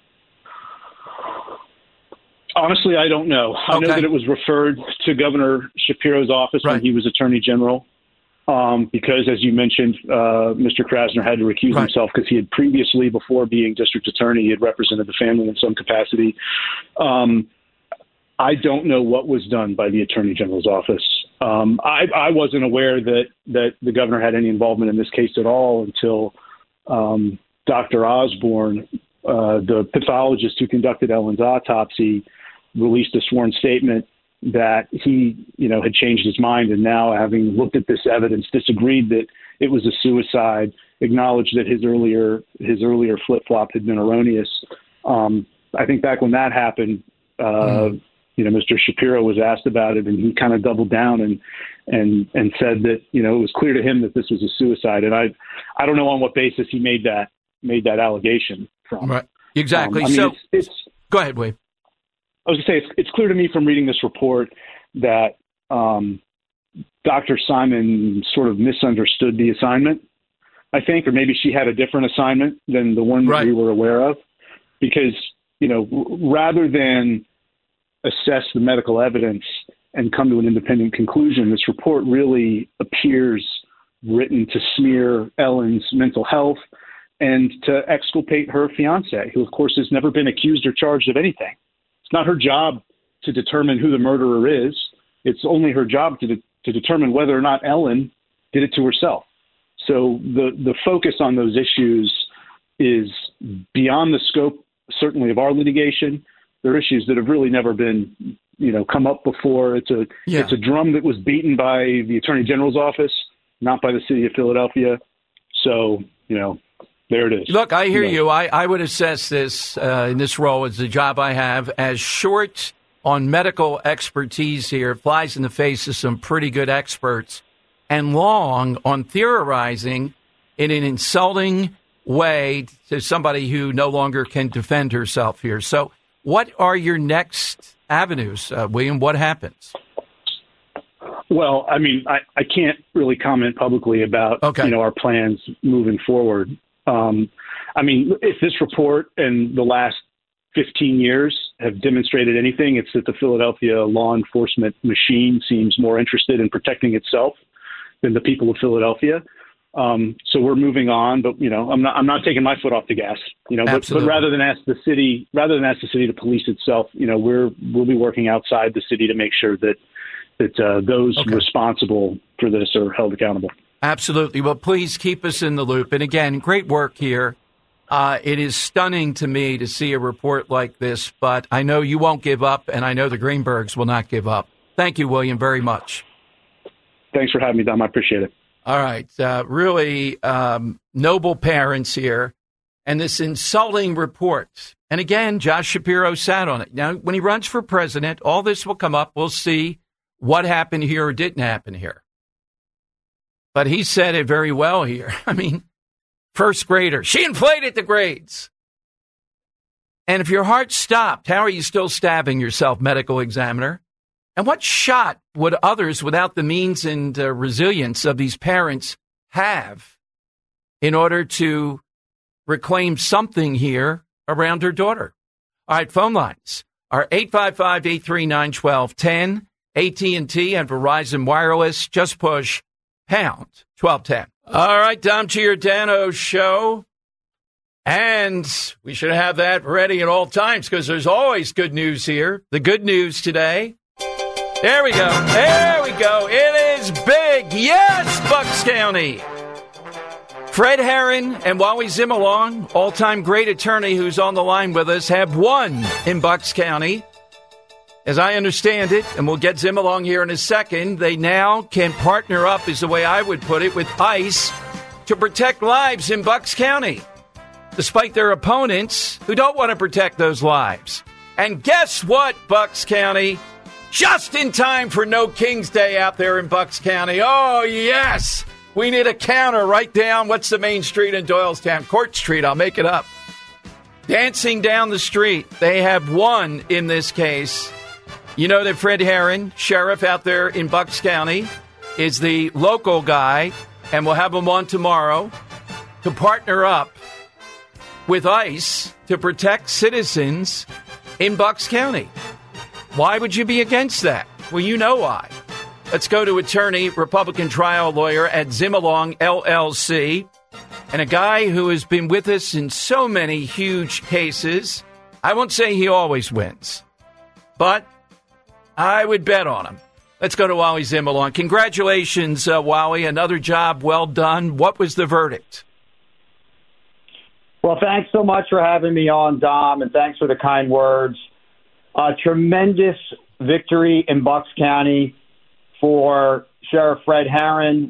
Honestly, I don't know. I okay. know that it was referred to Governor Shapiro's office right. when he was Attorney General, um, because, as you mentioned, uh, Mister Krasner had to recuse right. himself because he had previously, before being district attorney, he had represented the family in some capacity. Um, I don't know what was done by the Attorney General's office. Um, I, I wasn't aware that, that the governor had any involvement in this case at all until um, Doctor Osborne, uh, the pathologist who conducted Ellen's autopsy, released a sworn statement that he, you know, had changed his mind and now, having looked at this evidence, disagreed that it was a suicide, acknowledged that his earlier his earlier flip-flop had been erroneous. Um, I think back when that happened, uh, mm. you know, Mister Shapiro was asked about it, and he kind of doubled down and and and said that, you know, it was clear to him that this was a suicide. And I I don't know on what basis he made that made that allegation from. Right. Exactly. Um, I mean, so it's, it's, go ahead, Wade. I was going to say, it's, it's clear to me from reading this report that um, Doctor Simon sort of misunderstood the assignment, I think, or maybe she had a different assignment than the one that right. we were aware of. Because, you know, rather than assess the medical evidence and come to an independent conclusion, this report really appears written to smear Ellen's mental health and to exculpate her fiance, who, of course, has never been accused or charged of anything. It's not her job to determine who the murderer is. It's only her job to de- to determine whether or not Ellen did it to herself. So the, the focus on those issues is beyond the scope, certainly, of our litigation. They're issues that have really never been, you know, come up before. It's a yeah. it's a drum that was beaten by the Attorney General's office, not by the city of Philadelphia. So, you know, there it is. Look, I hear yeah. you. I, I would assess this uh, in this role as the job I have as short on medical expertise here. It flies in the face of some pretty good experts, and long on theorizing in an insulting way to somebody who no longer can defend herself here. So what are your next avenues, uh, William? What happens? Well, I mean, I, I can't really comment publicly about, okay. you know, our plans moving forward. Um, I mean, if this report and the last fifteen years have demonstrated anything, it's that the Philadelphia law enforcement machine seems more interested in protecting itself than the people of Philadelphia. Um, so we're moving on, but, you know, I'm not, I'm not taking my foot off the gas, you know, but, but rather than ask the city, rather than ask the city to police itself, you know, we're, we'll be working outside the city to make sure that, that uh, those okay. responsible for this are held accountable. Absolutely. Well, please keep us in the loop. And again, great work here. Uh, it is stunning to me to see a report like this, but I know you won't give up, and I know the Greenbergs will not give up. Thank you, William, very much. Thanks for having me, Dom. I appreciate it. All right. Uh, really um, noble parents here, and this insulting report. And again, Josh Shapiro sat on it. Now, when he runs for president, all this will come up. We'll see what happened here or didn't happen here. But he said it very well here. I mean, first grader, she inflated the grades. And if your heart stopped, how are you still stabbing yourself, medical examiner? And what shot would others without the means and uh, resilience of these parents have in order to reclaim something here around her daughter? All right, phone lines are eight five five, eight three nine, one two one zero. A T and T and Verizon Wireless. Just push pound twelve ten. All right, Dom Giordano show. And we should have that ready at all times because there's always good news here. The good news today. There we go. There we go. It is big. Yes, Bucks County. Fred Herron and Wally Zimmerlong, all-time great attorney who's on the line with us, have won in Bucks County. As I understand it, and we'll get Zimmerlong here in a second, they now can partner up, is the way I would put it, with ICE to protect lives in Bucks County, despite their opponents who don't want to protect those lives. And guess what, Bucks County? Just in time for No King's Day out there in Bucks County. Oh, yes. We need a counter right down. What's the main street in Doylestown? Court Street. I'll make it up. Dancing down the street. They have won in this case. You know that Fred Herron, sheriff out there in Bucks County, is the local guy, and we'll have him on tomorrow to partner up with ICE to protect citizens in Bucks County. Why would you be against that? Well, you know why. Let's go to attorney, Republican trial lawyer at Zimmerlong, L L C, and a guy who has been with us in so many huge cases. I won't say he always wins, but I would bet on him. Let's go to Wally Zimmerlong. Congratulations, uh, Wally. Another job well done. What was the verdict? Well, thanks so much for having me on, Dom, and thanks for the kind words. A tremendous victory in Bucks County, for Sheriff Fred Herron,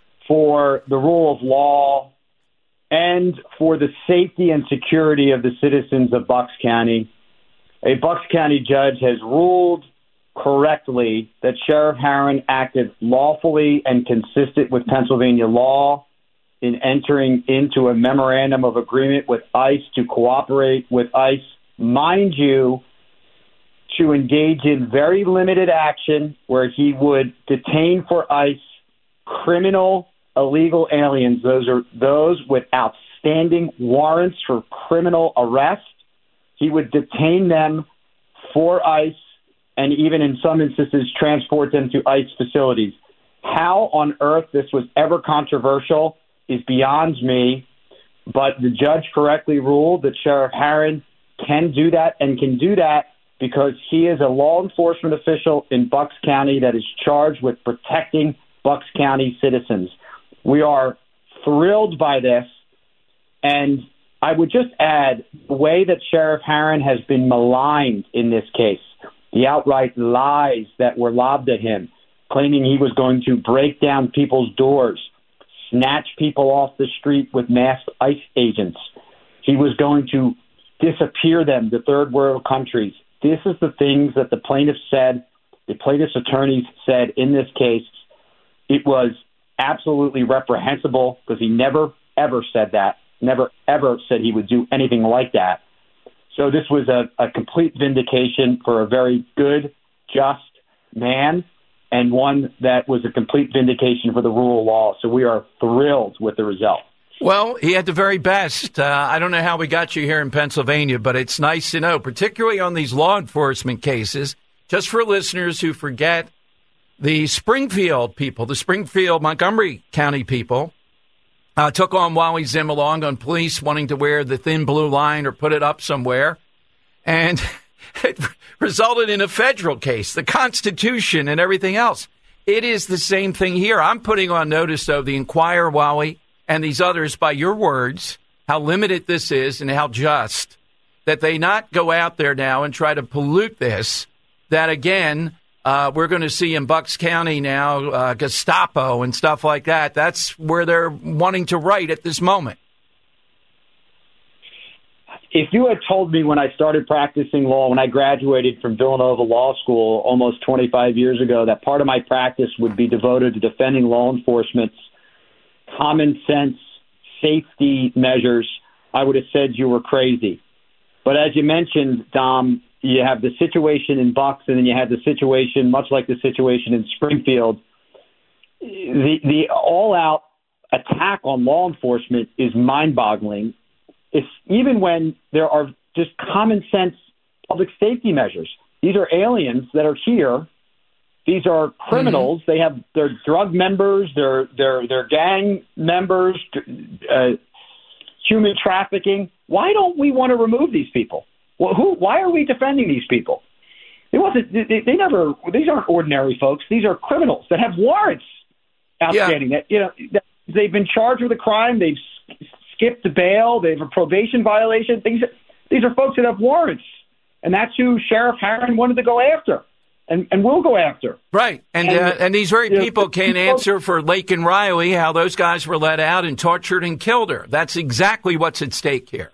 for the rule of law, and for the safety and security of the citizens of Bucks County. A Bucks County judge has ruled correctly that Sheriff Herron acted lawfully and consistent with Pennsylvania law in entering into a memorandum of agreement with ICE to cooperate with ICE, mind you, to engage in very limited action where he would detain for ICE criminal illegal aliens. Those are those with outstanding warrants for criminal arrest. He would detain them for ICE and even in some instances transport them to ICE facilities. How on earth this was ever controversial is beyond me, but the judge correctly ruled that Sheriff Herron can do that and can do that because he is a law enforcement official in Bucks County that is charged with protecting Bucks County citizens. We are thrilled by this, and I would just add the way that Sheriff Herron has been maligned in this case, the outright lies that were lobbed at him, claiming he was going to break down people's doors, snatch people off the street with masked ICE agents. He was going to disappear them to third world countries. This is the things that the plaintiff said, the plaintiff's attorneys said in this case. It was absolutely reprehensible because he never, ever said that, never, ever said he would do anything like that. So this was a, a complete vindication for a very good, just man, and one that was a complete vindication for the rule of law. So we are thrilled with the result. Well, he had the very best. Uh, I don't know how we got you here in Pennsylvania, but it's nice to know, particularly on these law enforcement cases, just for listeners who forget, the Springfield people, the Springfield, Montgomery County people, uh, took on Wally Zimmerlong on police wanting to wear the thin blue line or put it up somewhere. And it resulted in a federal case, the Constitution and everything else. It is the same thing here. I'm putting on notice, though, the Inquirer, Wally, and these others, by your words, how limited this is and how just, that they not go out there now and try to pollute this, that, again, uh, we're going to see in Bucks County now, uh, Gestapo and stuff like that. That's where they're wanting to write at this moment. If you had told me when I started practicing law, when I graduated from Villanova Law School almost twenty-five years ago, that part of my practice would be devoted to defending law enforcement's common sense safety measures, I would have said you were crazy. But as you mentioned, Dom, you have the situation in Bucks, and then you have the situation, much like the situation in Springfield. The, the all-out attack on law enforcement is mind-boggling. It's even when there are just common sense public safety measures. These are aliens that are here. These are criminals. Mm-hmm. They have they're drug members. They're they're they're gang members. Uh, human trafficking. Why don't we want to remove these people? Well, who? Why are we defending these people? It wasn't. They, they never. These aren't ordinary folks. These are criminals that have warrants outstanding. Yeah. That you know that they've been charged with a crime. They've skipped bail. They have a probation violation. These these are folks that have warrants, and that's who Sheriff Herron wanted to go after. And, and we'll go after. Right. And and, uh, and these very people know, can't people, answer for Lake and Riley, how those guys were let out and tortured and killed her. That's exactly what's at stake here.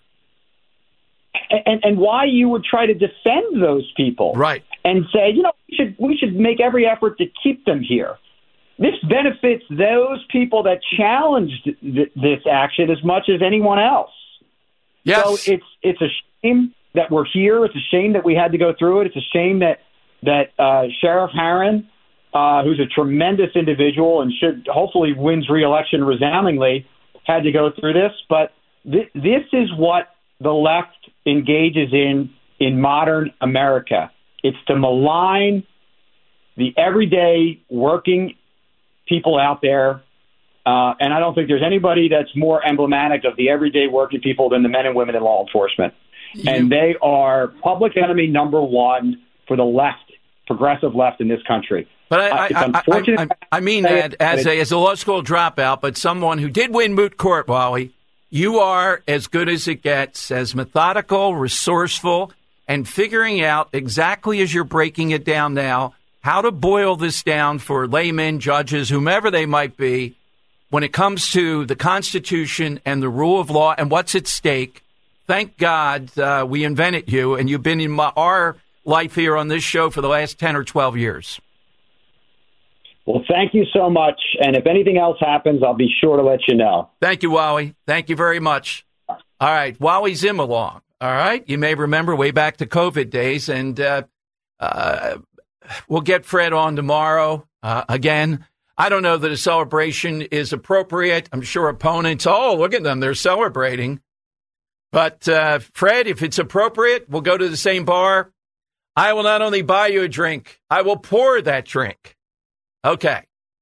And, and why you would try to defend those people. Right. And say, you know, we should, we should make every effort to keep them here. This benefits those people that challenged th- this action as much as anyone else. Yes. So it's, it's a shame that we're here. It's a shame that we had to go through it. It's a shame that that uh, Sheriff Herron, uh, who's a tremendous individual and should hopefully wins re-election resoundingly, had to go through this. But th- this is what the left engages in in modern America. It's to malign the everyday working people out there. Uh, and I don't think there's anybody that's more emblematic of the everyday working people than the men and women in law enforcement. You- and they are public enemy number one for the left, progressive left in this country. But I, uh, I, I, I, I mean that as a, as a law school dropout, but someone who did win moot court, Wally, you are as good as it gets, as methodical, resourceful, and figuring out exactly as you're breaking it down now, how to boil this down for laymen, judges, whomever they might be, when it comes to the Constitution and the rule of law and what's at stake. Thank God uh, we invented you, and you've been in my, our life here on this show for the last ten or twelve years. Well, thank you so much. And if anything else happens, I'll be sure to let you know. Thank you, Wally. Thank you very much. All right, Wally Zimmerlong. All right, you may remember way back to COVID days, and uh, uh, we'll get Fred on tomorrow uh, again. I don't know that a celebration is appropriate. I'm sure opponents, oh, look at them, they're celebrating. But, uh, Fred, if it's appropriate, we'll go to the same bar. I will not only buy you a drink, I will pour that drink. Okay.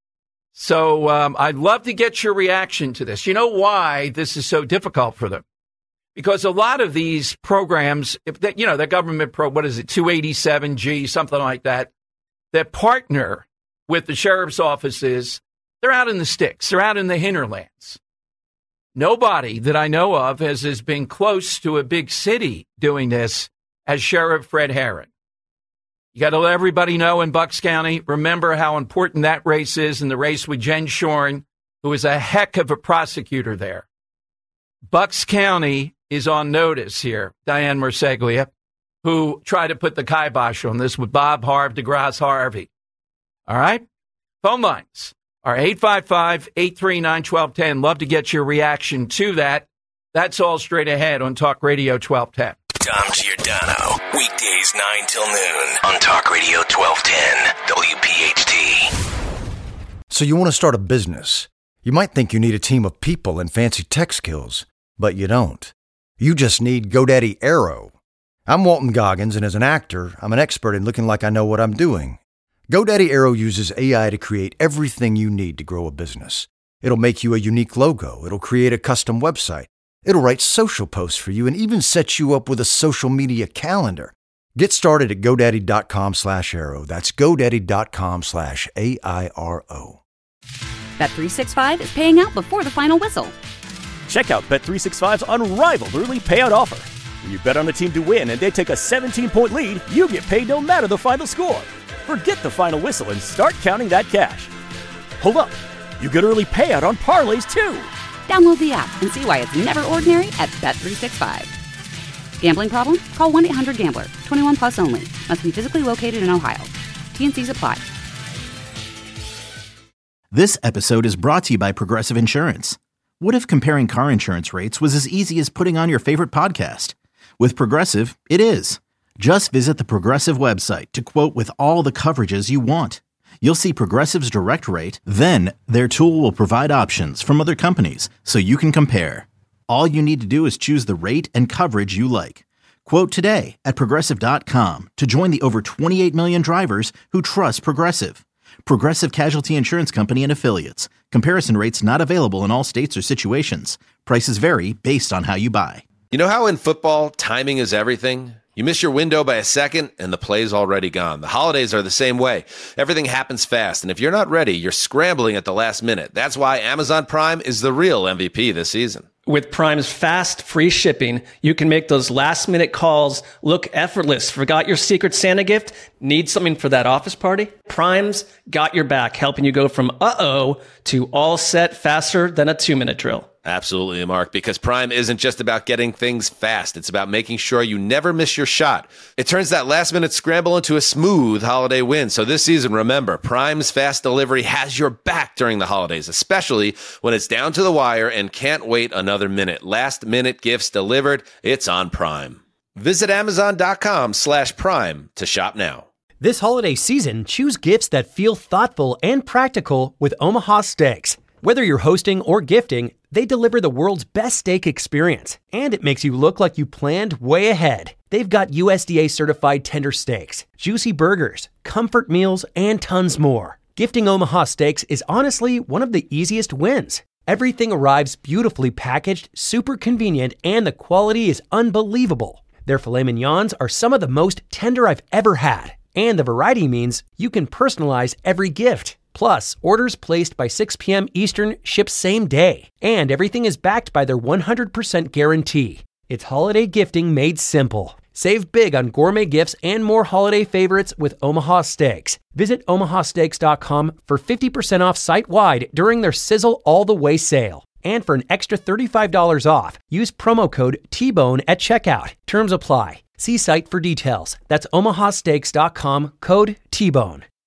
So um, I'd love to get your reaction to this. You know why this is so difficult for them? Because a lot of these programs, if they, you know, the government pro, what is it, two eighty-seven G, something like that, that partner with the sheriff's offices, they're out in the sticks. They're out in the hinterlands. Nobody that I know of has, has been close to a big city doing this as Sheriff Fred Herron. You got to let everybody know in Bucks County, remember how important that race is, and the race with Jen Shorn, who is a heck of a prosecutor there. Bucks County is on notice here, Diane Marseglia, who tried to put the kibosh on this with Bob Harv, DeGrasse Harvey. All right? Phone lines are eight five five, eight three nine, one two one zero. Love to get your reaction to that. That's all straight ahead on Talk Radio twelve ten. Dom Giordano, weekdays nine till noon on Talk Radio twelve ten W P H T. So you want to start a business. You might think you need a team of people and fancy tech skills, but you don't. You just need GoDaddy Aero. I'm Walton Goggins, and as an actor, I'm an expert in looking like I know what I'm doing. GoDaddy Aero uses A I to create everything you need to grow a business. It'll make you a unique logo. It'll create a custom website. It'll write social posts for you and even set you up with a social media calendar. Get started at GoDaddy.com slash Aero. That's GoDaddy.com slash A I R O. Bet three sixty-five is paying out before the final whistle. Check out Bet three sixty-five's unrivaled early payout offer. When you bet on a team to win and they take a seventeen-point lead, you get paid no matter the final score. Forget the final whistle and start counting that cash. Hold up. You get early payout on parlays, too. Download the app and see why it's never ordinary at Bet three sixty-five. Gambling problem? Call one eight hundred gambler. twenty-one plus only. Must be physically located in Ohio. T and C's apply. This episode is brought to you by Progressive Insurance. What if comparing car insurance rates was as easy as putting on your favorite podcast? With Progressive, it is. Just visit the Progressive website to quote with all the coverages you want. You'll see Progressive's direct rate, then their tool will provide options from other companies so you can compare. All you need to do is choose the rate and coverage you like. Quote today at Progressive dot com to join the over twenty-eight million drivers who trust Progressive. Progressive Casualty Insurance Company and Affiliates. Comparison rates not available in all states or situations. Prices vary based on how you buy. You know how in football, timing is everything? You miss your window by a second, and the play's already gone. The holidays are the same way. Everything happens fast, and if you're not ready, you're scrambling at the last minute. That's why Amazon Prime is the real M V P this season. With Prime's fast, free shipping, you can make those last-minute calls look effortless. Forgot your Secret Santa gift? Need something for that office party? Prime's got your back, helping you go from uh-oh to all set faster than a two-minute drill. Absolutely, Mark, because Prime isn't just about getting things fast. It's about making sure you never miss your shot. It turns that last-minute scramble into a smooth holiday win. So this season, remember, Prime's fast delivery has your back during the holidays, especially when it's down to the wire and can't wait another minute. Last-minute gifts delivered, it's on Prime. Visit Amazon.com slash Prime to shop now. This holiday season, choose gifts that feel thoughtful and practical with Omaha Steaks. Whether you're hosting or gifting, they deliver the world's best steak experience, and it makes you look like you planned way ahead. They've got U S D A-certified tender steaks, juicy burgers, comfort meals, and tons more. Gifting Omaha Steaks is honestly one of the easiest wins. Everything arrives beautifully packaged, super convenient, and the quality is unbelievable. Their filet mignons are some of the most tender I've ever had, and the variety means you can personalize every gift. Plus, orders placed by six p.m. Eastern ship same day, and everything is backed by their one hundred percent guarantee. It's holiday gifting made simple. Save big on gourmet gifts and more holiday favorites with Omaha Steaks. Visit omaha steaks dot com for fifty percent off site-wide during their Sizzle All the Way sale. And for an extra thirty-five dollars off, use promo code T-Bone at checkout. Terms apply. See site for details. That's omaha steaks dot com, code T-Bone.